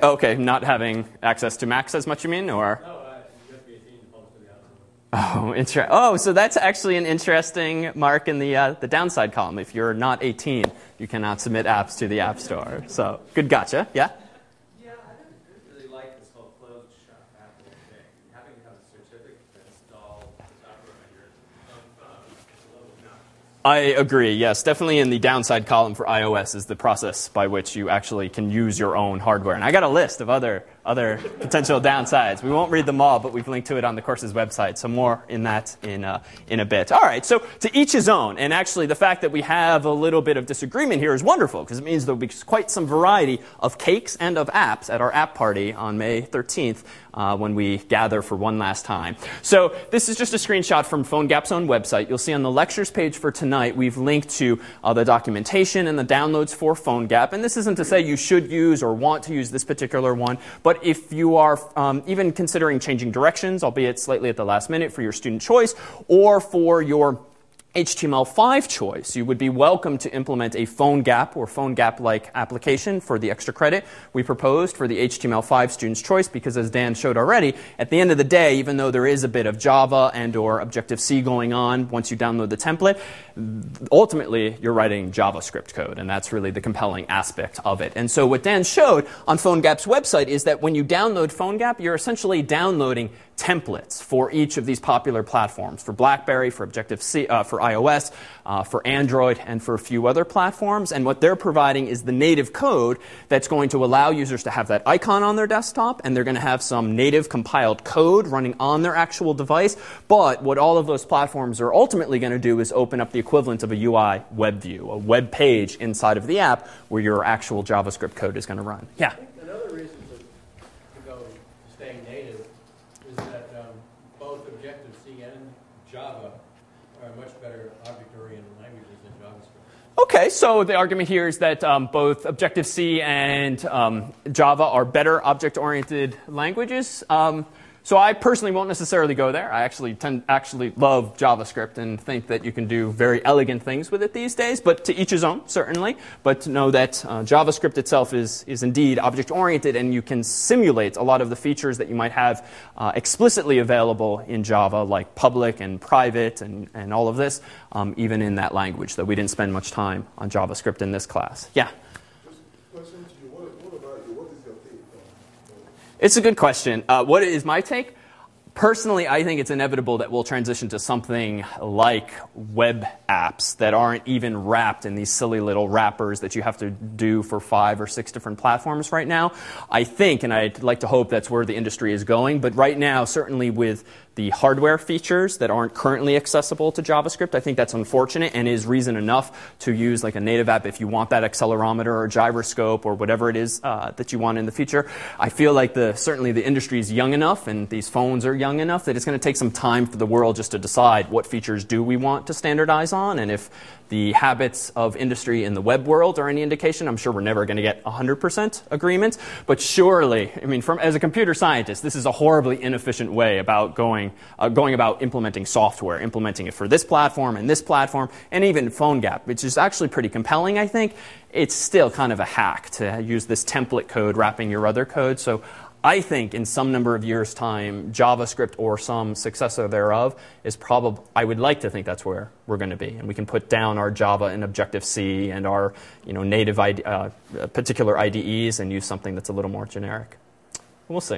Okay, not having access to Macs as much, you mean, or? No, uh, you have to be eighteen to post to the outside. Oh, inter- oh, so that's actually an interesting mark in the uh, the downside column. If you're not eighteen, you cannot submit apps to the App Store. So, good gotcha. Yeah? Yeah, I didn't really like this whole closed shop Apple thing. Having to have a certificate to install the software on your own phone is a little obnoxious. I agree, yes. Definitely in the downside column for iOS is the process by which you actually can use your own hardware. And I got a list of other other potential downsides. We won't read them all, but we've linked to it on the course's website. So more in that in uh, in a bit. All right, so to each his own. And actually the fact that we have a little bit of disagreement here is wonderful because it means there'll be quite some variety of cakes and of apps at our app party on May thirteenth uh, when we gather for one last time. So this is just a screenshot from PhoneGap's own website. You'll see on the lectures page for tonight, we've linked to uh, the documentation and the downloads for PhoneGap. And this isn't to say you should use or want to use this particular one, but if you are um, even considering changing directions, albeit slightly at the last minute for your student choice, or for your H T M L five choice, you would be welcome to implement a PhoneGap or PhoneGap-like application for the extra credit we proposed for the H T M L five student's choice, because as Dan showed already, at the end of the day, even though there is a bit of Java and or Objective-C going on once you download the template, ultimately you're writing JavaScript code, and that's really the compelling aspect of it. And so what Dan showed on PhoneGap's website is that when you download PhoneGap, you're essentially downloading templates for each of these popular platforms, for BlackBerry, for Objective-C, uh, for iOS, uh, for Android, and for a few other platforms. And what they're providing is the native code that's going to allow users to have that icon on their desktop, and they're going to have some native compiled code running on their actual device. But what all of those platforms are ultimately going to do is open up the equivalent of a U I web view, a web page inside of the app where your actual JavaScript code is going to run. Yeah? Another reason to, to go to staying native is that um, both Objective-C and Java are much better object-oriented languages than JavaScript. Okay, so the argument here is that um, both Objective-C and um, Java are better object-oriented languages. Um, So I personally won't necessarily go there. I actually tend actually love JavaScript and think that you can do very elegant things with it these days, but to each his own, certainly. But to know that uh, JavaScript itself is, is indeed object-oriented, and you can simulate a lot of the features that you might have uh, explicitly available in Java, like public and private and, and all of this, um, even in that language, though we didn't spend much time on JavaScript in this class. Yeah? Question to you, what, what about you? What is your take on? It's a good question. Uh, what is my take? Personally, I think it's inevitable that we'll transition to something like web apps that aren't even wrapped in these silly little wrappers that you have to do for five or six different platforms right now. I think, and I'd like to hope that's where the industry is going, but right now, certainly with the hardware features that aren't currently accessible to JavaScript, I think that's unfortunate and is reason enough to use like a native app if you want that accelerometer or gyroscope or whatever it is uh, that you want in the future. I feel like the certainly the industry is young enough and these phones are young enough that it's going to take some time for the world just to decide what features do we want to standardize on, and if the habits of industry in the web world are any indication, I'm sure we're never going to get one hundred percent agreement. But surely, I mean, from as a computer scientist, this is a horribly inefficient way about going uh, going about implementing software, implementing it for this platform and this platform, and even PhoneGap, which is actually pretty compelling, I think. It's still kind of a hack to use this template code wrapping your other code. So I think in some number of years' time, JavaScript or some successor thereof is probably, I would like to think that's where we're going to be. And we can put down our Java and Objective-C and our you know, native I D, uh, particular I D Es and use something that's a little more generic. We'll see.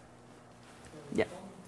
Yeah.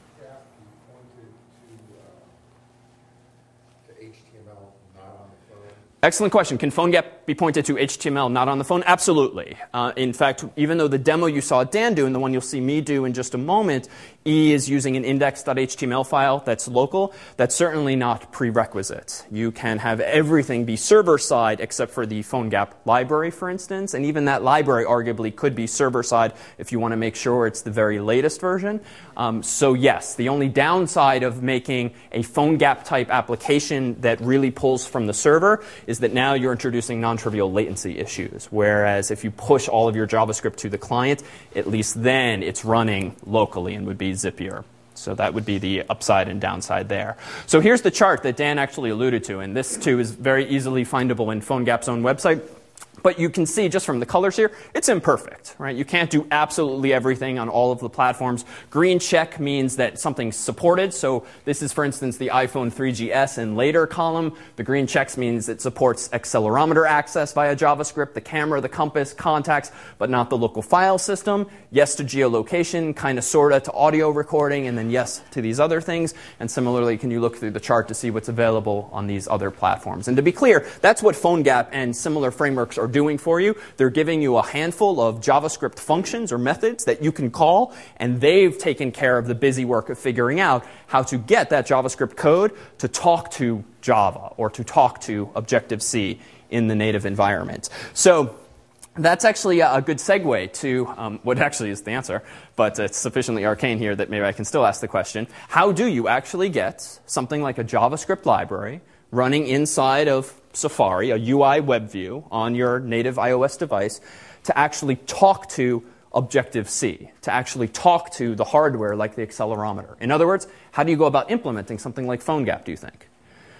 Excellent question. Can PhoneGap be pointed to H T M L not on the phone? Absolutely. Uh, in fact, even though the demo you saw Dan do and the one you'll see me do in just a moment is using an index.html file that's local, that's certainly not prerequisite. You can have everything be server-side except for the PhoneGap library, for instance, and even that library arguably could be server-side if you want to make sure it's the very latest version. Um, so yes, the only downside of making a PhoneGap-type application that really pulls from the server is that now you're introducing non-trivial latency issues, whereas if you push all of your JavaScript to the client, at least then it's running locally and would be zippier. So that would be the upside and downside there. So here's the chart that Dan actually alluded to, and this too is very easily findable in PhoneGap's own website. But you can see just from the colors here, it's imperfect, right? You can't do absolutely everything on all of the platforms. Green check means that something's supported. So this is, for instance, the iPhone three G S and later column. The green checks means it supports accelerometer access via JavaScript, the camera, the compass, contacts, but not the local file system. Yes to geolocation, kind of, sort of to audio recording, and then yes to these other things. And similarly, can you look through the chart to see what's available on these other platforms? And to be clear, that's what PhoneGap and similar frameworks are doing for you. They're giving you a handful of JavaScript functions or methods that you can call, and they've taken care of the busy work of figuring out how to get that JavaScript code to talk to Java or to talk to Objective-C in the native environment. So that's actually a good segue to um, what actually is the answer, but it's sufficiently arcane here that maybe I can still ask the question. How do you actually get something like a JavaScript library running inside of Safari, a U I web view on your native iOS device, to actually talk to Objective-C, to actually talk to the hardware like the accelerometer? In other words, how do you go about implementing something like PhoneGap, do you think?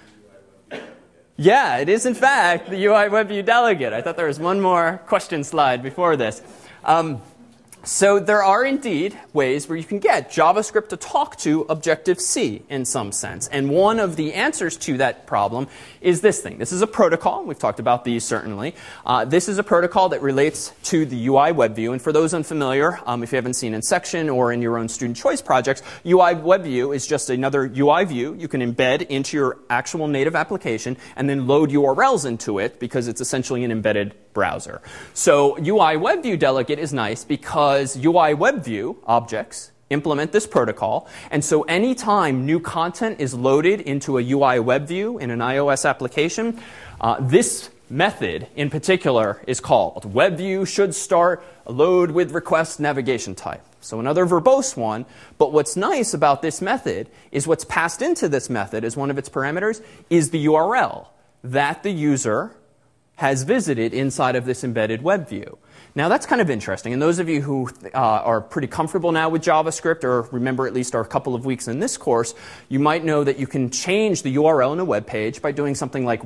Yeah, it is in fact the U I WebView delegate. I thought there was one more question slide before this. Um, So there are indeed ways where you can get JavaScript to talk to Objective-C in some sense. And one of the answers to that problem is this thing. This is a protocol. We've talked about these certainly. Uh, this is a protocol that relates to the U I WebView. And for those unfamiliar, um, if you haven't seen in Section or in your own student choice projects, U I WebView is just another U I view you can embed into your actual native application and then load U R Ls into it because it's essentially an embedded browser. So U I WebView delegate is nice because U I WebView objects implement this protocol. And so anytime new content is loaded into a U I WebView in an iOS application, uh, this method in particular is called. WebView should start a load with request navigation type. So another verbose one. But what's nice about this method is what's passed into this method as one of its parameters is the U R L that the user has visited inside of this embedded web view. Now that's kind of interesting, and those of you who uh, are pretty comfortable now with JavaScript, or remember at least our couple of weeks in this course, you might know that you can change the U R L in a web page by doing something like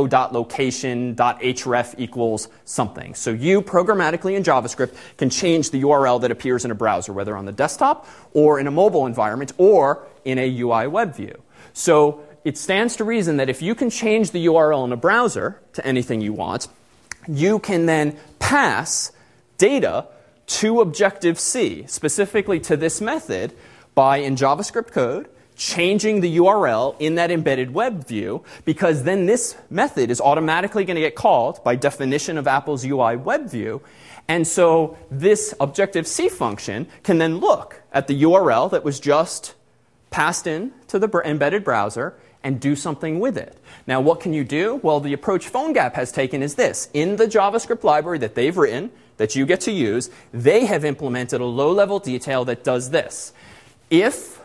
window.location.href equals something. So you programmatically in JavaScript can change the U R L that appears in a browser, whether on the desktop or in a mobile environment or in a U I web view. So it stands to reason that if you can change the U R L in a browser to anything you want, you can then pass data to Objective-C, specifically to this method, by, in JavaScript code, changing the U R L in that embedded web view, because then this method is automatically going to get called by definition of Apple's U I web view. And so this Objective-C function can then look at the U R L that was just passed in to the embedded browser and do something with it. Now, what can you do? Well, the approach PhoneGap has taken is this. In the JavaScript library that they've written, that you get to use, they have implemented a low-level detail that does this. If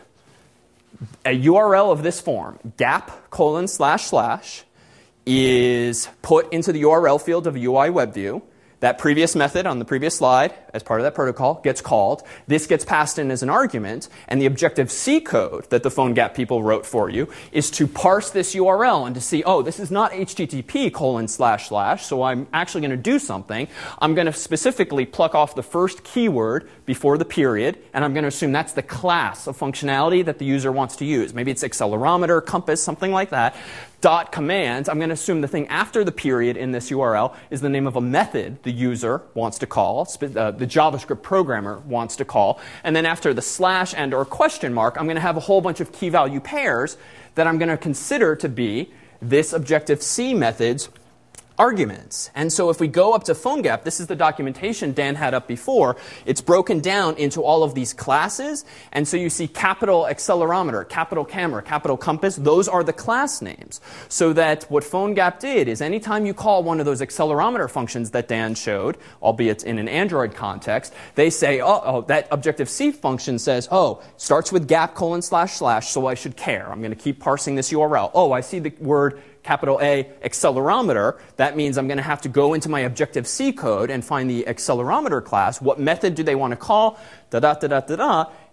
a U R L of this form, gap colon slash slash, is put into the U R L field of a U I web view, that previous method on the previous slide, as part of that protocol, gets called. This gets passed in as an argument, and the Objective-C code that the PhoneGap people wrote for you is to parse this U R L and to see, oh, this is not H T T P colon slash slash, so I'm actually going to do something. I'm going to specifically pluck off the first keyword before the period, and I'm going to assume that's the class of functionality that the user wants to use. Maybe it's accelerometer, compass, something like that. Dot commands, I'm going to assume the thing after the period in this U R L is the name of a method the user wants to call, uh, the JavaScript programmer wants to call. And then after the slash and or question mark, I'm going to have a whole bunch of key value pairs that I'm going to consider to be this Objective-C method's arguments. And so if we go up to PhoneGap, this is the documentation Dan had up before. It's broken down into all of these classes. And so you see capital accelerometer, capital camera, capital compass. Those are the class names. So that what PhoneGap did is anytime you call one of those accelerometer functions that Dan showed, albeit in an Android context, they say, oh, oh that Objective-C function says, oh, starts with gap colon slash slash, so I should care. I'm going to keep parsing this U R L. Oh, I see the word capital A, accelerometer. That means I'm going to have to go into my Objective-C code and find the accelerometer class. What method do they want to call? Da-da-da-da-da-da.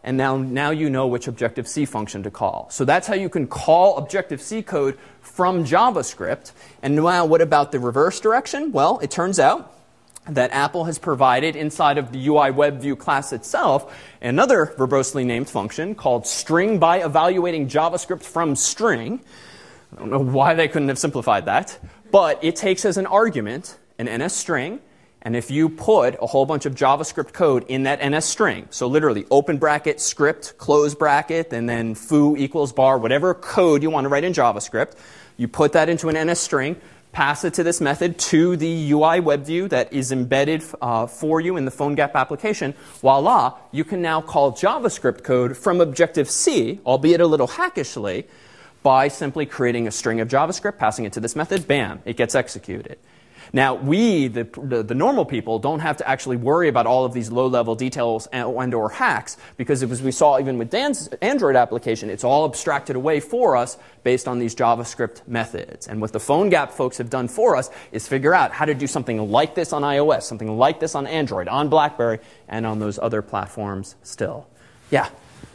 and now, now you know which Objective-C function to call. So that's how you can call Objective-C code from JavaScript. And now what about the reverse direction? Well, it turns out that Apple has provided inside of the U I WebView class itself another verbosely named function called string by evaluating JavaScript from string. I don't know why they couldn't have simplified that, but it takes as an argument an N S string, and if you put a whole bunch of JavaScript code in that N S string, so literally open bracket, script, close bracket, and then foo equals bar, whatever code you want to write in JavaScript, you put that into an N S string, pass it to this method to the U I WebView that is embedded uh, for you in the PhoneGap application. Voila, you can now call JavaScript code from Objective-C, albeit a little hackishly, by simply creating a string of JavaScript, passing it to this method, bam, it gets executed. Now, we, the, the, the normal people, don't have to actually worry about all of these low-level details and, and or hacks, because as we saw even with Dan's Android application, it's all abstracted away for us based on these JavaScript methods. And what the PhoneGap folks have done for us is figure out how to do something like this on iOS, something like this on Android, on BlackBerry, and on those other platforms still. Yeah?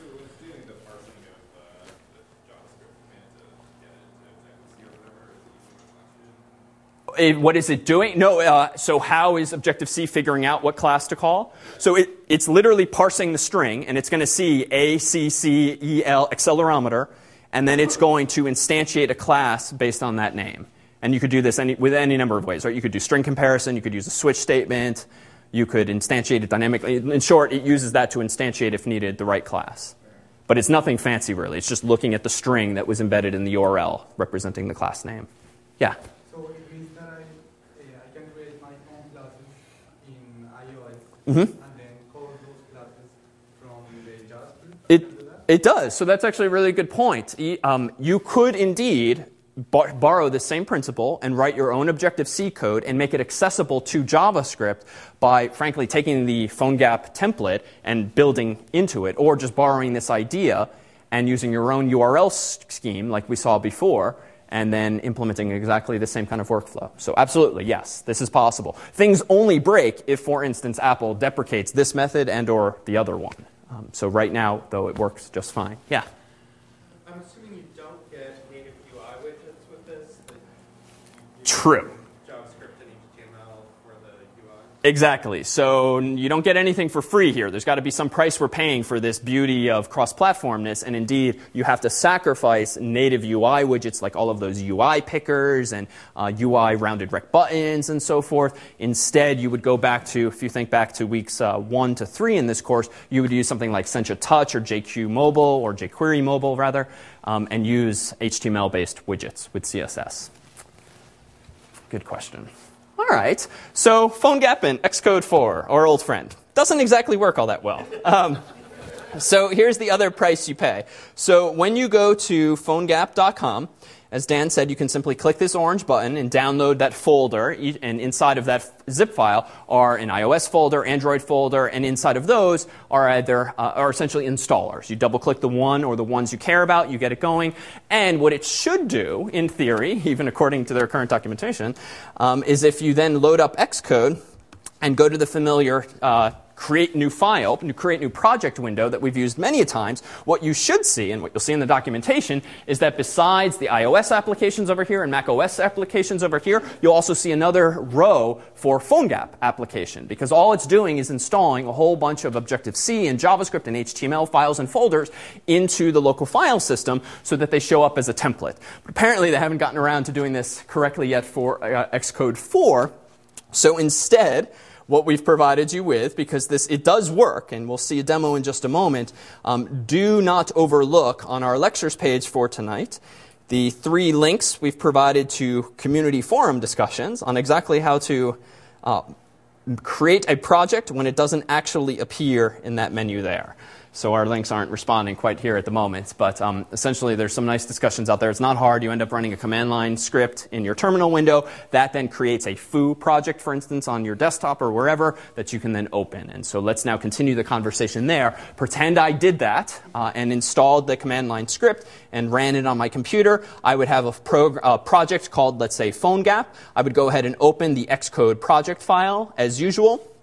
It, what is it doing? No, uh, so how is Objective-C figuring out what class to call? So it, it's literally parsing the string, and it's going to see A, C, C, E, L, accelerometer, and then it's going to instantiate a class based on that name. And you could do this any, with any number of ways, right? You could do string comparison, you could use a switch statement, you could instantiate it dynamically. In short, it uses that to instantiate, if needed, the right class. But it's nothing fancy, really. It's just looking at the string that was embedded in the U R L representing the class name. Yeah? So it means that I, uh, I can create my own classes in iOS Mm-hmm. and then call those classes from the JavaScript? It, it does. So that's actually a really good point. E- um, you could indeed bar- borrow the same principle and write your own Objective-C code and make it accessible to JavaScript by, frankly, taking the PhoneGap template and building into it, or just borrowing this idea and using your own U R L s- scheme like we saw before, and then implementing exactly the same kind of workflow. So absolutely, yes, this is possible. Things only break if, for instance, Apple deprecates this method and or the other one. Um, so right now, though, it works just fine. Yeah? I'm assuming you don't get native U I widgets with this? That you True. JavaScript and H T M L for the U I? Exactly. So you don't get anything for free here. There's got to be some price we're paying for this beauty of cross-platformness, and indeed, you have to sacrifice native U I widgets like all of those U I pickers and uh, U I rounded rect buttons and so forth. Instead, you would go back to, if you think back to weeks uh, one to three in this course, you would use something like Sencha Touch or J Q Mobile, or jQuery Mobile, rather, um, and use H T M L-based widgets with C S S. Good question. All right, so PhoneGap and Xcode four, our old friend. Doesn't exactly work all that well. Um, so here's the other price you pay. So when you go to phonegap dot com, as Dan said, you can simply click this orange button and download that folder, and inside of that zip file are an iOS folder, Android folder, and inside of those are either uh, are essentially installers. You double-click the one or the ones you care about, you get it going, and what it should do, in theory, even according to their current documentation, um, is if you then load up Xcode and go to the familiar uh, create new file, create new project window that we've used many a times, what you should see, and what you'll see in the documentation, is that besides the iOS applications over here and macOS applications over here, you'll also see another row for PhoneGap application, because all it's doing is installing a whole bunch of Objective-C and JavaScript and H T M L files and folders into the local file system so that they show up as a template. But apparently they haven't gotten around to doing this correctly yet for uh, Xcode four, so instead, what we've provided you with, because this it does work, and we'll see a demo in just a moment, um, do not overlook on our lectures page for tonight the three links we've provided to community forum discussions on exactly how to uh, create a project when it doesn't actually appear in that menu there. So our links aren't responding quite here at the moment, but um, essentially there's some nice discussions out there. It's not hard. You end up running a command line script in your terminal window. That then creates a foo project, for instance, on your desktop or wherever that you can then open. And so let's now continue the conversation there. Pretend I did that uh, and installed the command line script and ran it on my computer. I would have a prog- uh, project called, let's say, PhoneGap. I would go ahead and open the Xcode project file as usual.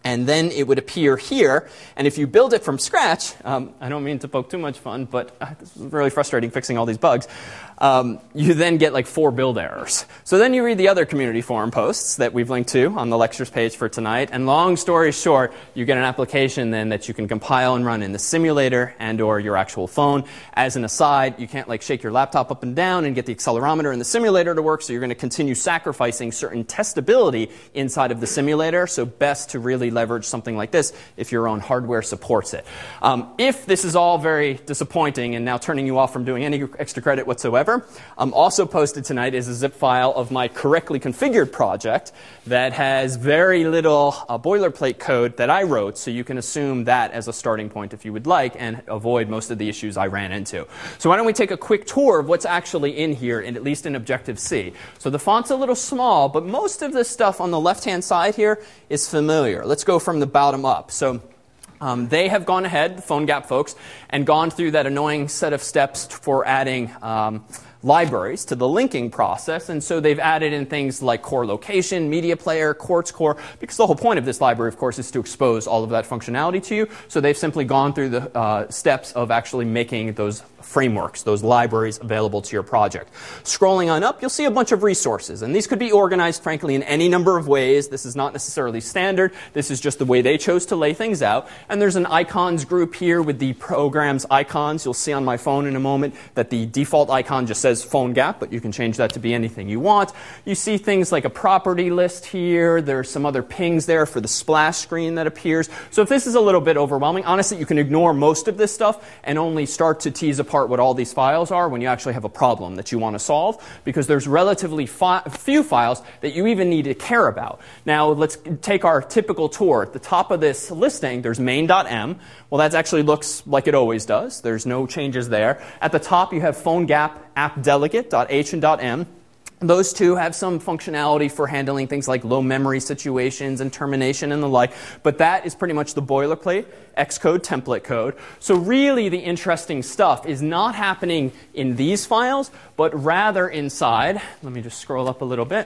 And then it would appear here. And if you build it from scratch, um, I don't mean to poke too much fun, but uh, this is really frustrating fixing all these bugs. Um, you then get like four build errors. So then you read the other community forum posts that we've linked to on the lectures page for tonight. And long story short, you get an application then that you can compile and run in the simulator and or your actual phone. As an aside, you can't like shake your laptop up and down and get the accelerometer in the simulator to work. So you're going to continue sacrificing certain testability inside of the simulator. So best to really leverage something like this if your own hardware supports it. Um, if this is all very disappointing and now turning you off from doing any extra credit whatsoever, Um, also posted tonight is a zip file of my correctly configured project that has very little uh, boilerplate code that I wrote, so you can assume that as a starting point if you would like and avoid most of the issues I ran into. So why don't we take a quick tour of what's actually in here, in, at least in Objective-C. So the font's a little small, but most of this stuff on the left-hand side here is familiar. Let's go from the bottom up. So Um, they have gone ahead, the PhoneGap folks, and gone through that annoying set of steps for adding um, libraries to the linking process. And so they've added in things like core location, media player, quartz core, because the whole point of this library, of course, is to expose all of that functionality to you. So they've simply gone through the uh, steps of actually making those frameworks, those libraries available to your project. Scrolling on up, you'll see a bunch of resources. And these could be organized, frankly, in any number of ways. This is not necessarily standard. This is just the way they chose to lay things out. And there's an icons group here with the program's icons. You'll see on my phone in a moment that the default icon just says PhoneGap, but you can change that to be anything you want. You see things like a property list here. There's some other pings there for the splash screen that appears. So if this is a little bit overwhelming, honestly, you can ignore most of this stuff and only start to tease apart what all these files are when you actually have a problem that you want to solve, because there's relatively fi- few files that you even need to care about. Now, let's take our typical tour. At the top of this listing, there's main.m. Well, that actually looks like it always does. There's no changes there. At the top, you have PhoneGap appdelegate.h and .m. Those two have some functionality for handling things like low memory situations and termination and the like, but that is pretty much the boilerplate Xcode template code. So really the interesting stuff is not happening in these files, but rather inside. Let me just scroll up a little bit.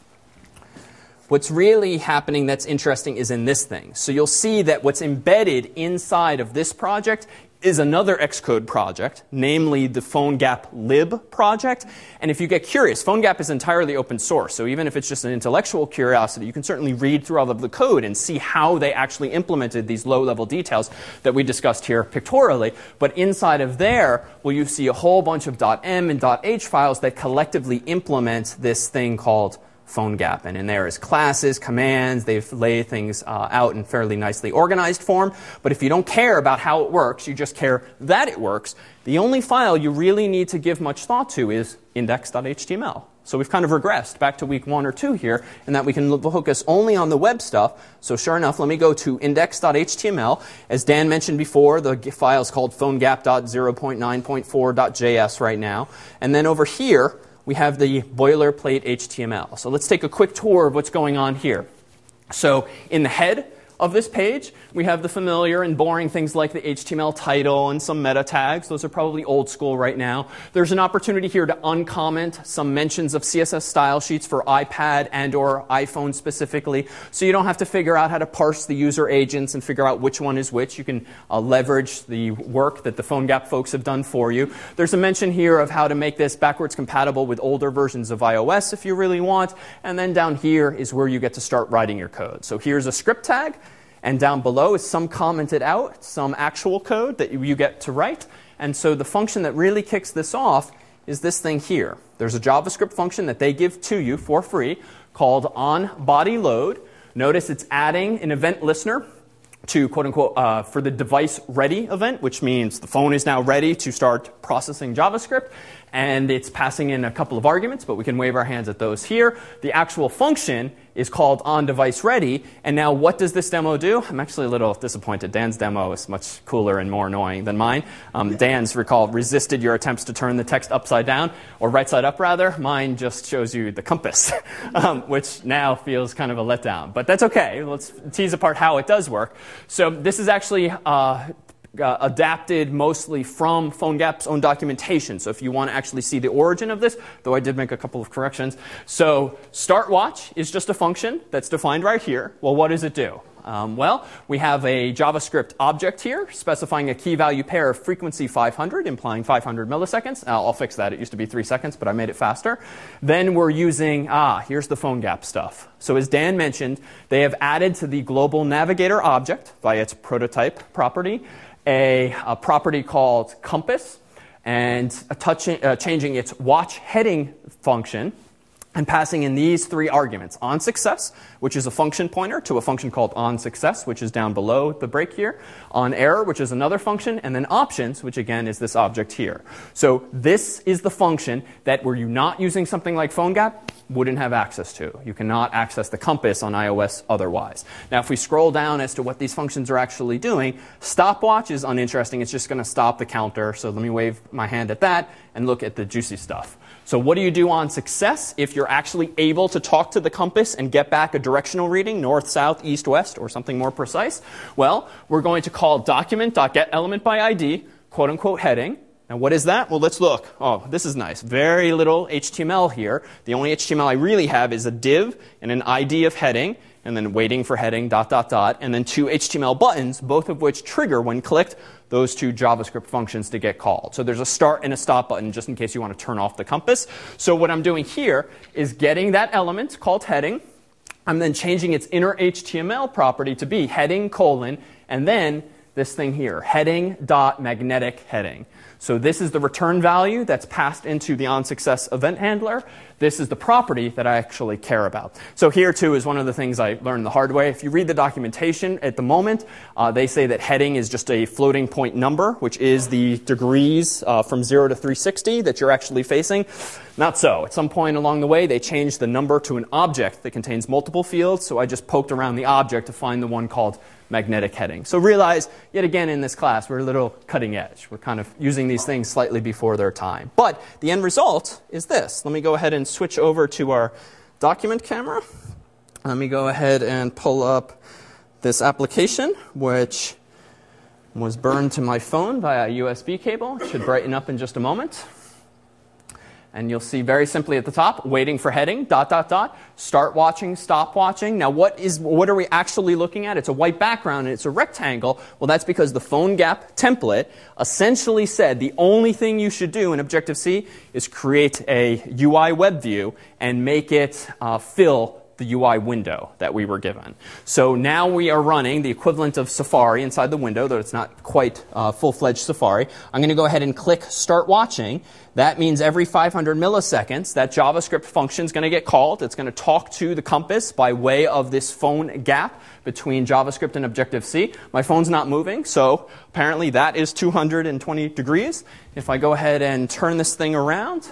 What's really happening that's interesting is in this thing. So you'll see that what's embedded inside of this project is another Xcode project, namely the PhoneGap lib project. And if you get curious, PhoneGap is entirely open source. So even if it's just an intellectual curiosity, you can certainly read through all of the code and see how they actually implemented these low-level details that we discussed here pictorially. But inside of there, well, you see a whole bunch of .m and .h files that collectively implement this thing called PhoneGap. And in there is classes, commands. They've laid things uh, out in fairly nicely organized form. But if you don't care about how it works, you just care that it works, the only file you really need to give much thought to is index.html. So we've kind of regressed back to week one or two here, in that we can focus only on the web stuff. So sure enough, let me go to index.html. As Dan mentioned before, the file is called phonegap dot zero point nine point four dot j s right now. And then over here, we have the boilerplate H T M L. So let's take a quick tour of what's going on here. So in the head of this page, we have the familiar and boring things like the H T M L title and some meta tags. Those are probably old school right now. There's an opportunity here to uncomment some mentions of C S S style sheets for iPad and or iPhone specifically, so you don't have to figure out how to parse the user agents and figure out which one is which. You can uh, leverage the work that the PhoneGap folks have done for you. There's a mention here of how to make this backwards compatible with older versions of iOS if you really want. And then down here is where you get to start writing your code. So here's a script tag. And down below is some commented out, some actual code that you get to write. And so the function that really kicks this off is this thing here. There's a JavaScript function that they give to you for free called onBodyLoad. Notice it's adding an event listener to, quote unquote, uh, for the device ready event, which means the phone is now ready to start processing JavaScript. And it's passing in a couple of arguments, but we can wave our hands at those here. The actual function is called onDeviceReady. And now what does this demo do? I'm actually a little disappointed. Dan's demo is much cooler and more annoying than mine. Um, Dan's, recall, resisted your attempts to turn the text upside down, or right side up, rather. Mine just shows you the compass, um, which now feels kind of a letdown. But that's okay. Let's tease apart how it does work. So this is actually Uh, Uh, adapted mostly from PhoneGap's own documentation. So if you want to actually see the origin of this, though I did make a couple of corrections. So start watch is just a function that's defined right here. Well, what does it do? Um, well, we have a JavaScript object here specifying a key value pair of frequency five hundred, implying five hundred milliseconds. Now, I'll fix that. It used to be three seconds, but I made it faster. Then we're using, ah, here's the PhoneGap stuff. So as Dan mentioned, they have added to the global navigator object via its prototype property a, a property called compass, and a touching, uh, changing its watch heading function and passing in these three arguments. OnSuccess, which is a function pointer to a function called OnSuccess, which is down below the break here. OnError, which is another function. And then options, which again is this object here. So this is the function that were you not using something like PhoneGap, wouldn't have access to. You cannot access the compass on iOS otherwise. Now, if we scroll down as to what these functions are actually doing, stopwatch is uninteresting. It's just going to stop the counter. So let me wave my hand at that and look at the juicy stuff. So what do you do on success if you're actually able to talk to the compass and get back a directional reading, north, south, east, west, or something more precise? Well, we're going to call document.getElementById, by I D, quote unquote heading. Now, what is that? Well, let's look. Oh, this is nice. Very little H T M L here. The only H T M L I really have is a div and an I D of heading, and then waiting for heading, dot, dot, dot, and then two H T M L buttons, both of which trigger, when clicked, those two JavaScript functions to get called. So there's a start and a stop button just in case you want to turn off the compass. So what I'm doing here is getting that element called heading. I'm then changing its inner H T M L property to be heading colon, and then this thing here, heading dot magnetic heading. So this is the return value that's passed into the OnSuccess event handler. This is the property that I actually care about. So here, too, is one of the things I learned the hard way. If you read the documentation at the moment, uh, they say that heading is just a floating point number, which is the degrees uh, from zero to three sixty that you're actually facing. Not so. At some point along the way, they changed the number to an object that contains multiple fields, so I just poked around the object to find the one called magnetic heading. So realize, yet again in this class, we're a little cutting edge. We're kind of using these things slightly before their time. But the end result is this. Let me go ahead and switch over to our document camera. Let me go ahead and pull up this application, which was burned to my phone via a U S B cable. It should brighten up in just a moment. And you'll see very simply at the top, waiting for heading, dot, dot, dot, start watching, stop watching. Now, what is what are we actually looking at? It's a white background and it's a rectangle. Well, that's because the PhoneGap template essentially said the only thing you should do in Objective-C is create a U I web view and make it uh, fill the U I window that we were given. So now we are running the equivalent of Safari inside the window, though it's not quite uh, full-fledged Safari. I'm going to go ahead and click Start Watching. That means every five hundred milliseconds, that JavaScript function is going to get called. It's going to talk to the compass by way of this phone gap between JavaScript and Objective-C. My phone's not moving, so apparently that is two hundred twenty degrees. If I go ahead and turn this thing around,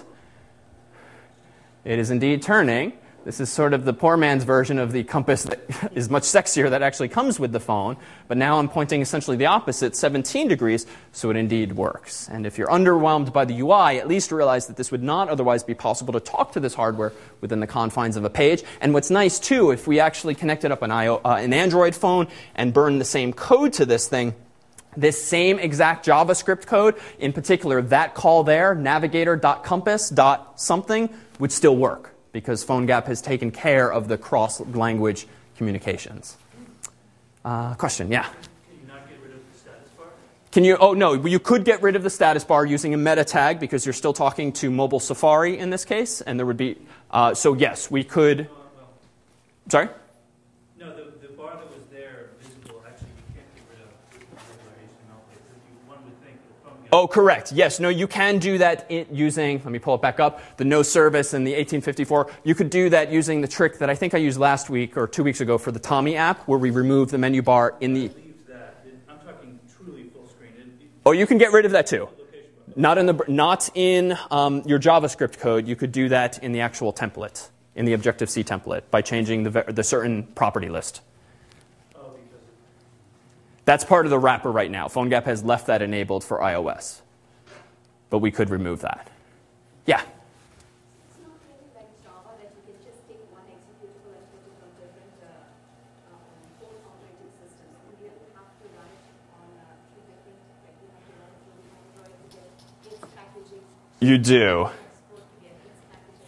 it is indeed turning. This is sort of the poor man's version of the compass that is much sexier that actually comes with the phone. But now I'm pointing essentially the opposite, seventeen degrees, so it indeed works. And if you're underwhelmed by the U I, at least realize that this would not otherwise be possible to talk to this hardware within the confines of a page. And what's nice, too, if we actually connected up an, I O, uh, an Android phone and burned the same code to this thing, this same exact JavaScript code, in particular that call there, navigator.compass.something, would still work, because PhoneGap has taken care of the cross-language communications. Uh, question, yeah? Can you not get rid of the status bar? Can you? Oh, no, you could get rid of the status bar using a meta tag, because you're still talking to mobile Safari in this case, and there would be, uh, so yes, we could, No, well, sorry? no, the, the bar that was there visible, actually, you can't get rid of with regular H T M L places. You, one would think that the phone gap. Oh, correct. Yes. No, you can do that in, using, let me pull it back up, the no service and the eighteen fifty-four. You could do that using the trick that I think I used last week or two weeks ago for the Tommy app, where we remove the menu bar in the... Leaves that. It- I'm talking truly full screen. It, it, Oh, you can get rid of that too. location bar. Not in, the, not in um, your JavaScript code. You could do that in the actual template, in the Objective-C template, by changing the, ve- the certain property list. Oh, because it, That's part of the wrapper right now. PhoneGap has left that enabled for iOS. But we could remove that. Yeah? It's not really like Java that you can just take one executable and put it on different uh, um, phone operating systems. You really have to run it on uh, two different, like you have to run it on Android to get its packaging. You do. Export to get its packaging.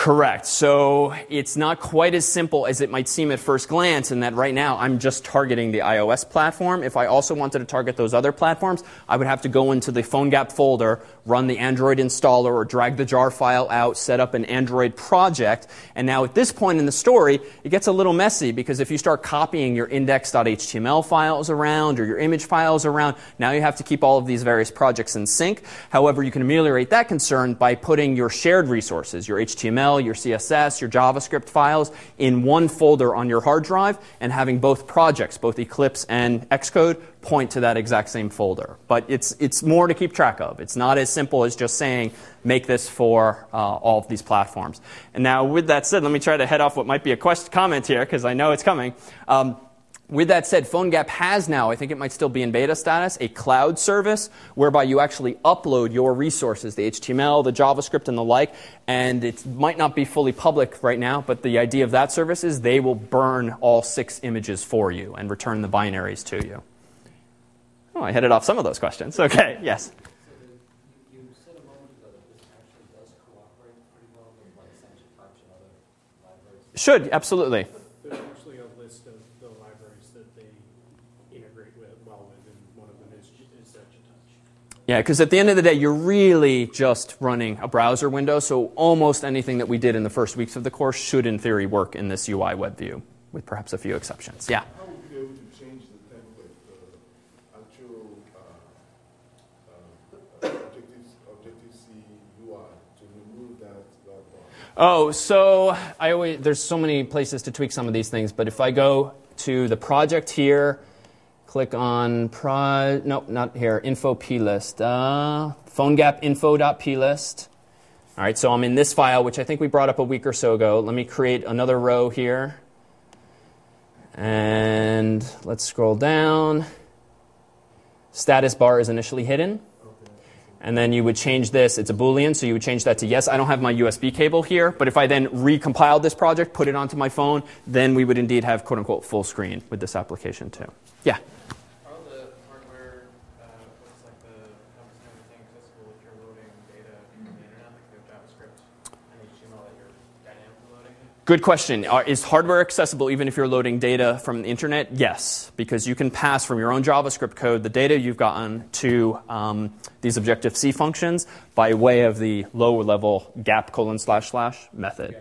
Correct. So it's not quite as simple as it might seem at first glance in that right now I'm just targeting the iOS platform. If I also wanted to target those other platforms, I would have to go into the PhoneGap folder, run the Android installer, or drag the jar file out, set up an Android project. And now at this point in the story, it gets a little messy because if you start copying your index dot H T M L files around or your image files around, now you have to keep all of these various projects in sync. However, you can ameliorate that concern by putting your shared resources, your H T M L, your C S S, your JavaScript files in one folder on your hard drive and having both projects, both Eclipse and Xcode, point to that exact same folder. But it's it's more to keep track of. It's not as simple as just saying, make this for uh, all of these platforms. And now with that said, let me try to head off what might be a question, comment here, because I know it's coming. Um, With that said, PhoneGap has now, I think it might still be in beta status, a cloud service whereby you actually upload your resources, the H T M L, the JavaScript, and the like. And it might not be fully public right now, but the idea of that service is they will burn all six images for you and return the binaries to you. Oh, I headed off some of those questions. Okay, yes? So the, you, you said a moment ago that this actually does cooperate pretty well with like Essential Touch and other libraries. Should, absolutely. There's actually a list of the libraries that they integrate with well with, and one of them is Essential Touch. Yeah, because at the end of the day, you're really just running a browser window, so almost anything that we did in the first weeks of the course should, in theory, work in this U I web view, with perhaps a few exceptions. Yeah? How would you be able to change the template, the actual uh, uh, Objective, Objective-C U I to remove that, that bar? Oh, so I always, there's so many places to tweak some of these things, but if I go to the project here, click on, pro, nope, not here, info plist, uh, PhoneGap info.plist. All right, so I'm in this file, which I think we brought up a week or so ago. Let me create another row here. And let's scroll down. Status bar is initially hidden. And then you would change this. It's a Boolean, so you would change that to yes. I don't have my U S B cable here, but if I then recompiled this project, put it onto my phone, then we would indeed have quote-unquote full screen with this application too. Yeah? Are the hardware, uh, what's like the, how is everything accessible if you're loading data from the internet, like you have JavaScript and H T M L that you're dynamically loading? Good question. Are, is hardware accessible even if you're loading data from the internet? Yes, because you can pass from your own JavaScript code the data you've gotten to um, these Objective-C functions by way of the low-level gap colon slash slash method.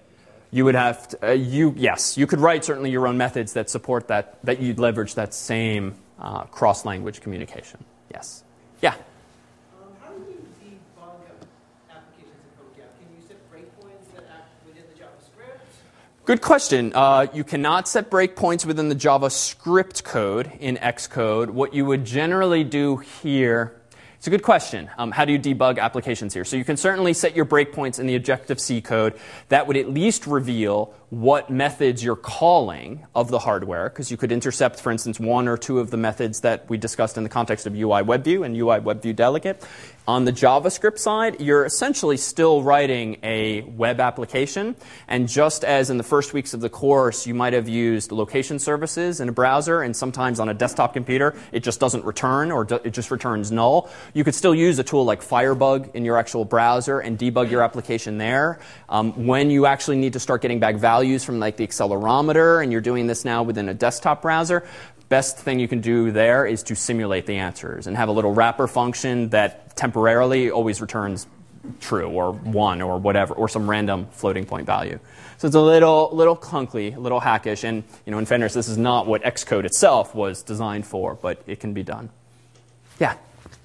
You would have to, uh, you yes, you could write certainly your own methods that support that, that you'd leverage that same uh, cross-language communication. Yes. Yeah. Um, how do you debug applications in PhoneGap? Can you set breakpoints that act within the JavaScript? Good question. Uh, you cannot set breakpoints within the JavaScript code in Xcode. What you would generally do here, it's a good question. Um, how do you debug applications here? So you can certainly set your breakpoints in the Objective-C code. That would at least reveal what methods you're calling of the hardware, because you could intercept, for instance, one or two of the methods that we discussed in the context of U I WebView and U I WebView Delegate. On the JavaScript side, you're essentially still writing a web application. And just as in the first weeks of the course, you might have used location services in a browser, and sometimes on a desktop computer, it just doesn't return, or it just returns null. You could still use a tool like Firebug in your actual browser and debug your application there. Um, when you actually need to start getting back values from like the accelerometer, and you're doing this now within a desktop browser, best thing you can do there is to simulate the answers and have a little wrapper function that temporarily always returns true or one or whatever, or some random floating point value. So it's a little little clunky, a little hackish, and you know, in fairness, this is not what Xcode itself was designed for, but it can be done. Yeah.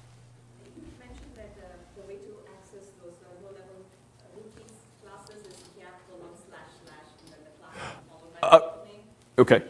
You mentioned that uh, the way to access those uh, low-level uh, routines classes is gap colon slash slash and then the class followed by Uh, the name. okay.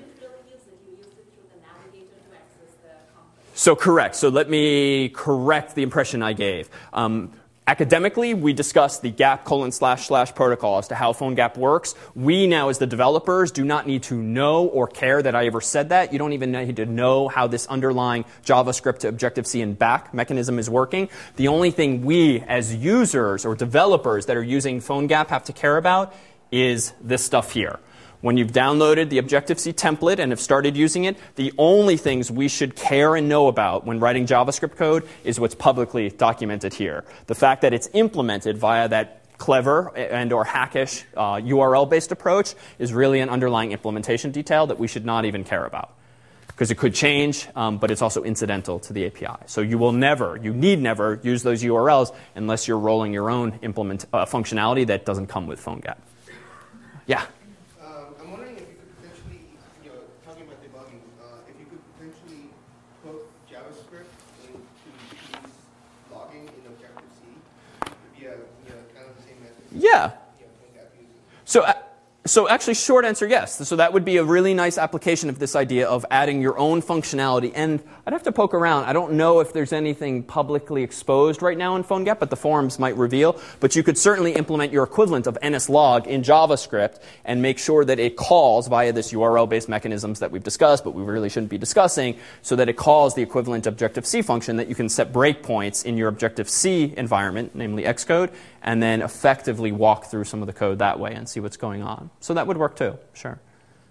So correct. So let me correct the impression I gave. Um, academically, we discussed the gap colon slash slash protocol as to how PhoneGap works. We now, as the developers, do not need to know or care that I ever said that. You don't even need to know how this underlying JavaScript to Objective-C and back mechanism is working. The only thing we, as users or developers that are using PhoneGap, have to care about is this stuff here. When you've downloaded the Objective-C template and have started using it, the only things we should care and know about when writing JavaScript code is what's publicly documented here. The fact that it's implemented via that clever and or hackish uh, U R L-based approach is really an underlying implementation detail that we should not even care about, because it could change, um, but it's also incidental to the A P I. So you will never, you need never use those U R Ls unless you're rolling your own implement uh, functionality that doesn't come with PhoneGap. Yeah? Um, I'm wondering if you could potentially, you know, talking about debugging, uh, if you could potentially put JavaScript into these logging in Objective-C via, you know, kind of the same method. Yeah. You know, PhoneGap uses. So, uh, so actually, short answer, yes. So that would be a really nice application of this idea of adding your own functionality. And I'd have to poke around. I don't know if there's anything publicly exposed right now in PhoneGap, but the forums might reveal. But you could certainly implement your equivalent of nslog in JavaScript and make sure that it calls via this U R L-based mechanisms that we've discussed, but we really shouldn't be discussing, so that it calls the equivalent Objective-C function that you can set breakpoints in your Objective-C environment, namely Xcode, and then effectively walk through some of the code that way and see what's going on. So that would work too, sure.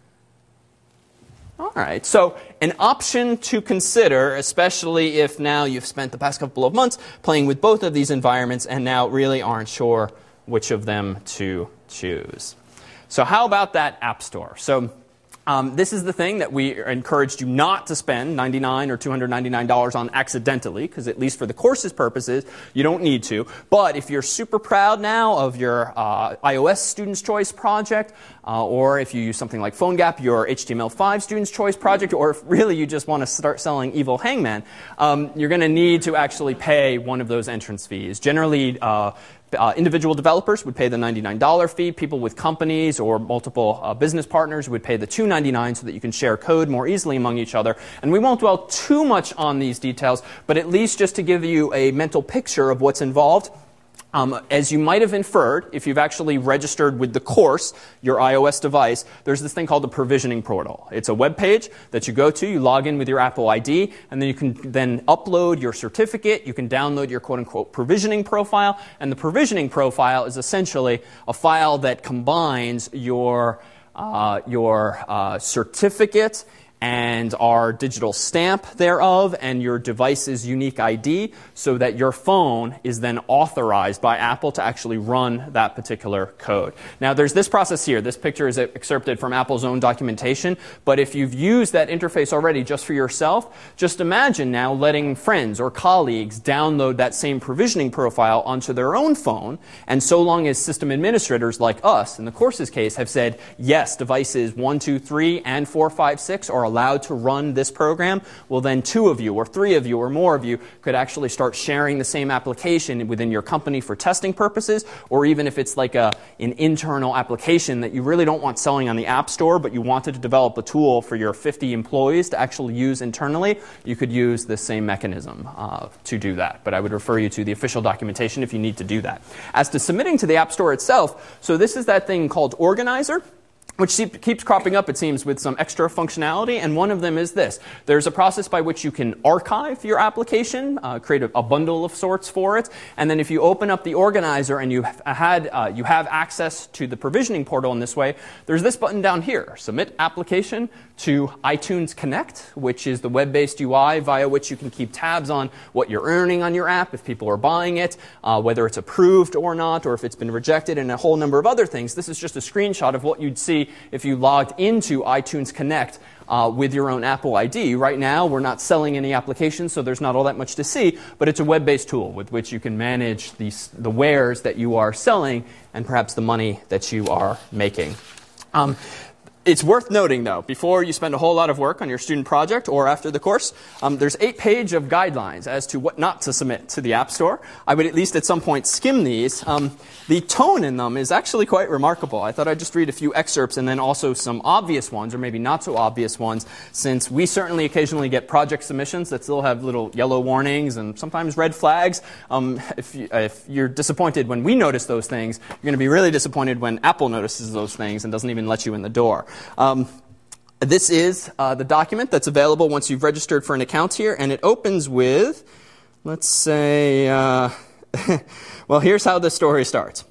All right, so an option to consider, especially if now you've spent the past couple of months playing with both of these environments and now really aren't sure which of them to choose. So how about that App Store? So Um, this is the thing that we encouraged you not to spend ninety-nine dollars or two hundred ninety-nine dollars on accidentally, because at least for the course's purposes, you don't need to. But if you're super proud now of your uh, iOS Student's Choice project, uh, or if you use something like PhoneGap, your H T M L five Student's Choice project, or if really you just want to start selling Evil Hangman, um, you're going to need to actually pay one of those entrance fees. Generally, uh, Uh, individual developers would pay the ninety-nine dollars fee. People with companies or multiple uh, business partners would pay the two ninety-nine so that you can share code more easily among each other. And we won't dwell too much on these details, but at least just to give you a mental picture of what's involved. Um, as you might have inferred, if you've actually registered with the course, your iOS device, there's this thing called the provisioning portal. It's a web page that you go to, you log in with your Apple I D, and then you can then upload your certificate, you can download your quote-unquote provisioning profile, and the provisioning profile is essentially a file that combines your, uh, your uh, certificate and our digital stamp thereof and your device's unique I D, so that your phone is then authorized by Apple to actually run that particular code. Now, there's this process here. This picture is excerpted from Apple's own documentation, but if you've used that interface already just for yourself, just imagine now letting friends or colleagues download that same provisioning profile onto their own phone, and so long as system administrators like us, in the course's case, have said, yes, devices one, two, three, and four, five, six are allowed to run this program, well then two of you or three of you or more of you could actually start sharing the same application within your company for testing purposes, or even if it's like a, an internal application that you really don't want selling on the App Store, but you wanted to develop a tool for your fifty employees to actually use internally, you could use this same mechanism uh, to do that. But I would refer you to the official documentation if you need to do that. As to submitting to the App Store itself, so this is that thing called Organizer, which keeps cropping up, it seems, with some extra functionality, and one of them is this. There's a process by which you can archive your application, uh, create a, a bundle of sorts for it, and then if you open up the Organizer and you have, had, uh, you have access to the provisioning portal in this way, there's this button down here, Submit Application to iTunes Connect, which is the web-based U I via which you can keep tabs on what you're earning on your app, if people are buying it, uh, whether it's approved or not, or if it's been rejected, and a whole number of other things. This is just a screenshot of what you'd see if you logged into iTunes Connect uh, with your own Apple I D. Right now, we're not selling any applications, so there's not all that much to see, but it's a web-based tool with which you can manage these, the wares that you are selling and perhaps the money that you are making. Um, It's worth noting, though, before you spend a whole lot of work on your student project or after the course, um, there's eight pages of guidelines as to what not to submit to the App Store. I would at least at some point skim these. Um, the tone in them is actually quite remarkable. I thought I'd just read a few excerpts and then also some obvious ones, or maybe not so obvious ones, since we certainly occasionally get project submissions that still have little yellow warnings and sometimes red flags. Um, if, you, if you're disappointed when we notice those things, you're going to be really disappointed when Apple notices those things and doesn't even let you in the door. Um, this is uh, the document that's available once you've registered for an account here, and it opens with, let's say, uh, well, here's how the story starts.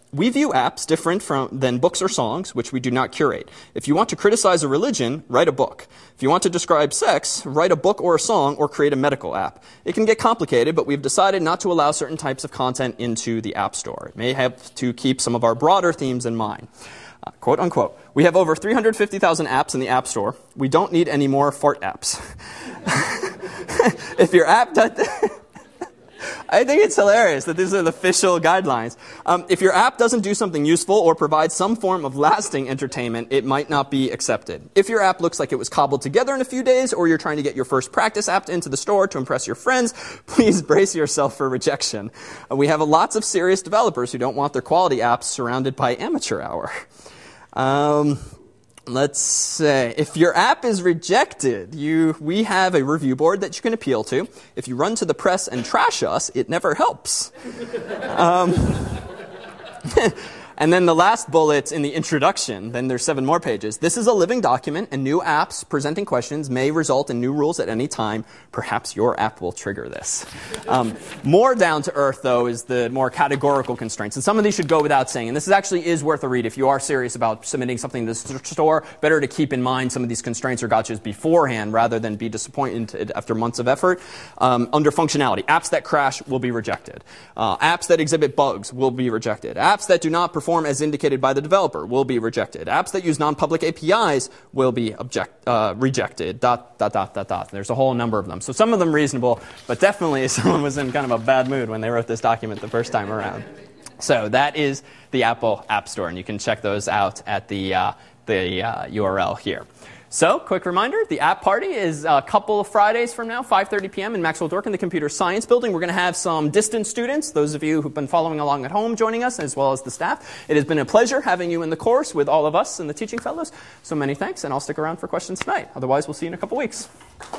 We view apps different from than books or songs, which we do not curate. If you want to criticize a religion, write a book. If you want to describe sex, write a book or a song or create a medical app. It can get complicated, but we've decided not to allow certain types of content into the App Store. It may help to keep some of our broader themes in mind. Uh, quote unquote. We have over three hundred fifty thousand apps in the App Store. We don't need any more fart apps. If your app does... I think it's hilarious that these are the official guidelines. Um, if your app doesn't do something useful or provide some form of lasting entertainment, it might not be accepted. If your app looks like it was cobbled together in a few days, or you're trying to get your first practice app into the store to impress your friends, please brace yourself for rejection. Uh, we have lots of serious developers who don't want their quality apps surrounded by amateur hour. Um... Let's say, if your app is rejected, you we have a review board that you can appeal to. If you run to the press and trash us, it never helps. Um, and then the last bullet in the introduction, then there's seven more pages. This is a living document, and new apps presenting questions may result in new rules at any time. Perhaps your app will trigger this. Um, more down to earth, though, is the more categorical constraints. And some of these should go without saying. And this is actually is worth a read if you are serious about submitting something to the store. Better to keep in mind some of these constraints or gotchas beforehand rather than be disappointed after months of effort. Um, under functionality, apps that crash will be rejected. Uh, apps that exhibit bugs will be rejected. Apps that do not perform as indicated by the developer will be rejected. Apps that use non-public A P Is will be object, uh, rejected. Dot, dot, dot, dot, dot. There's a whole number of them. So some of them reasonable, but definitely someone was in kind of a bad mood when they wrote this document the first time around. So that is the Apple App Store, and you can check those out at the, uh, the uh, U R L here. So, quick reminder, the App Party is a couple of Fridays from now, five thirty p.m. in Maxwell Dork in the Computer Science Building. We're going to have some distant students, those of you who've been following along at home, joining us, as well as the staff. It has been a pleasure having you in the course with all of us and the teaching fellows. So many thanks, and I'll stick around for questions tonight. Otherwise, we'll see you in a couple weeks.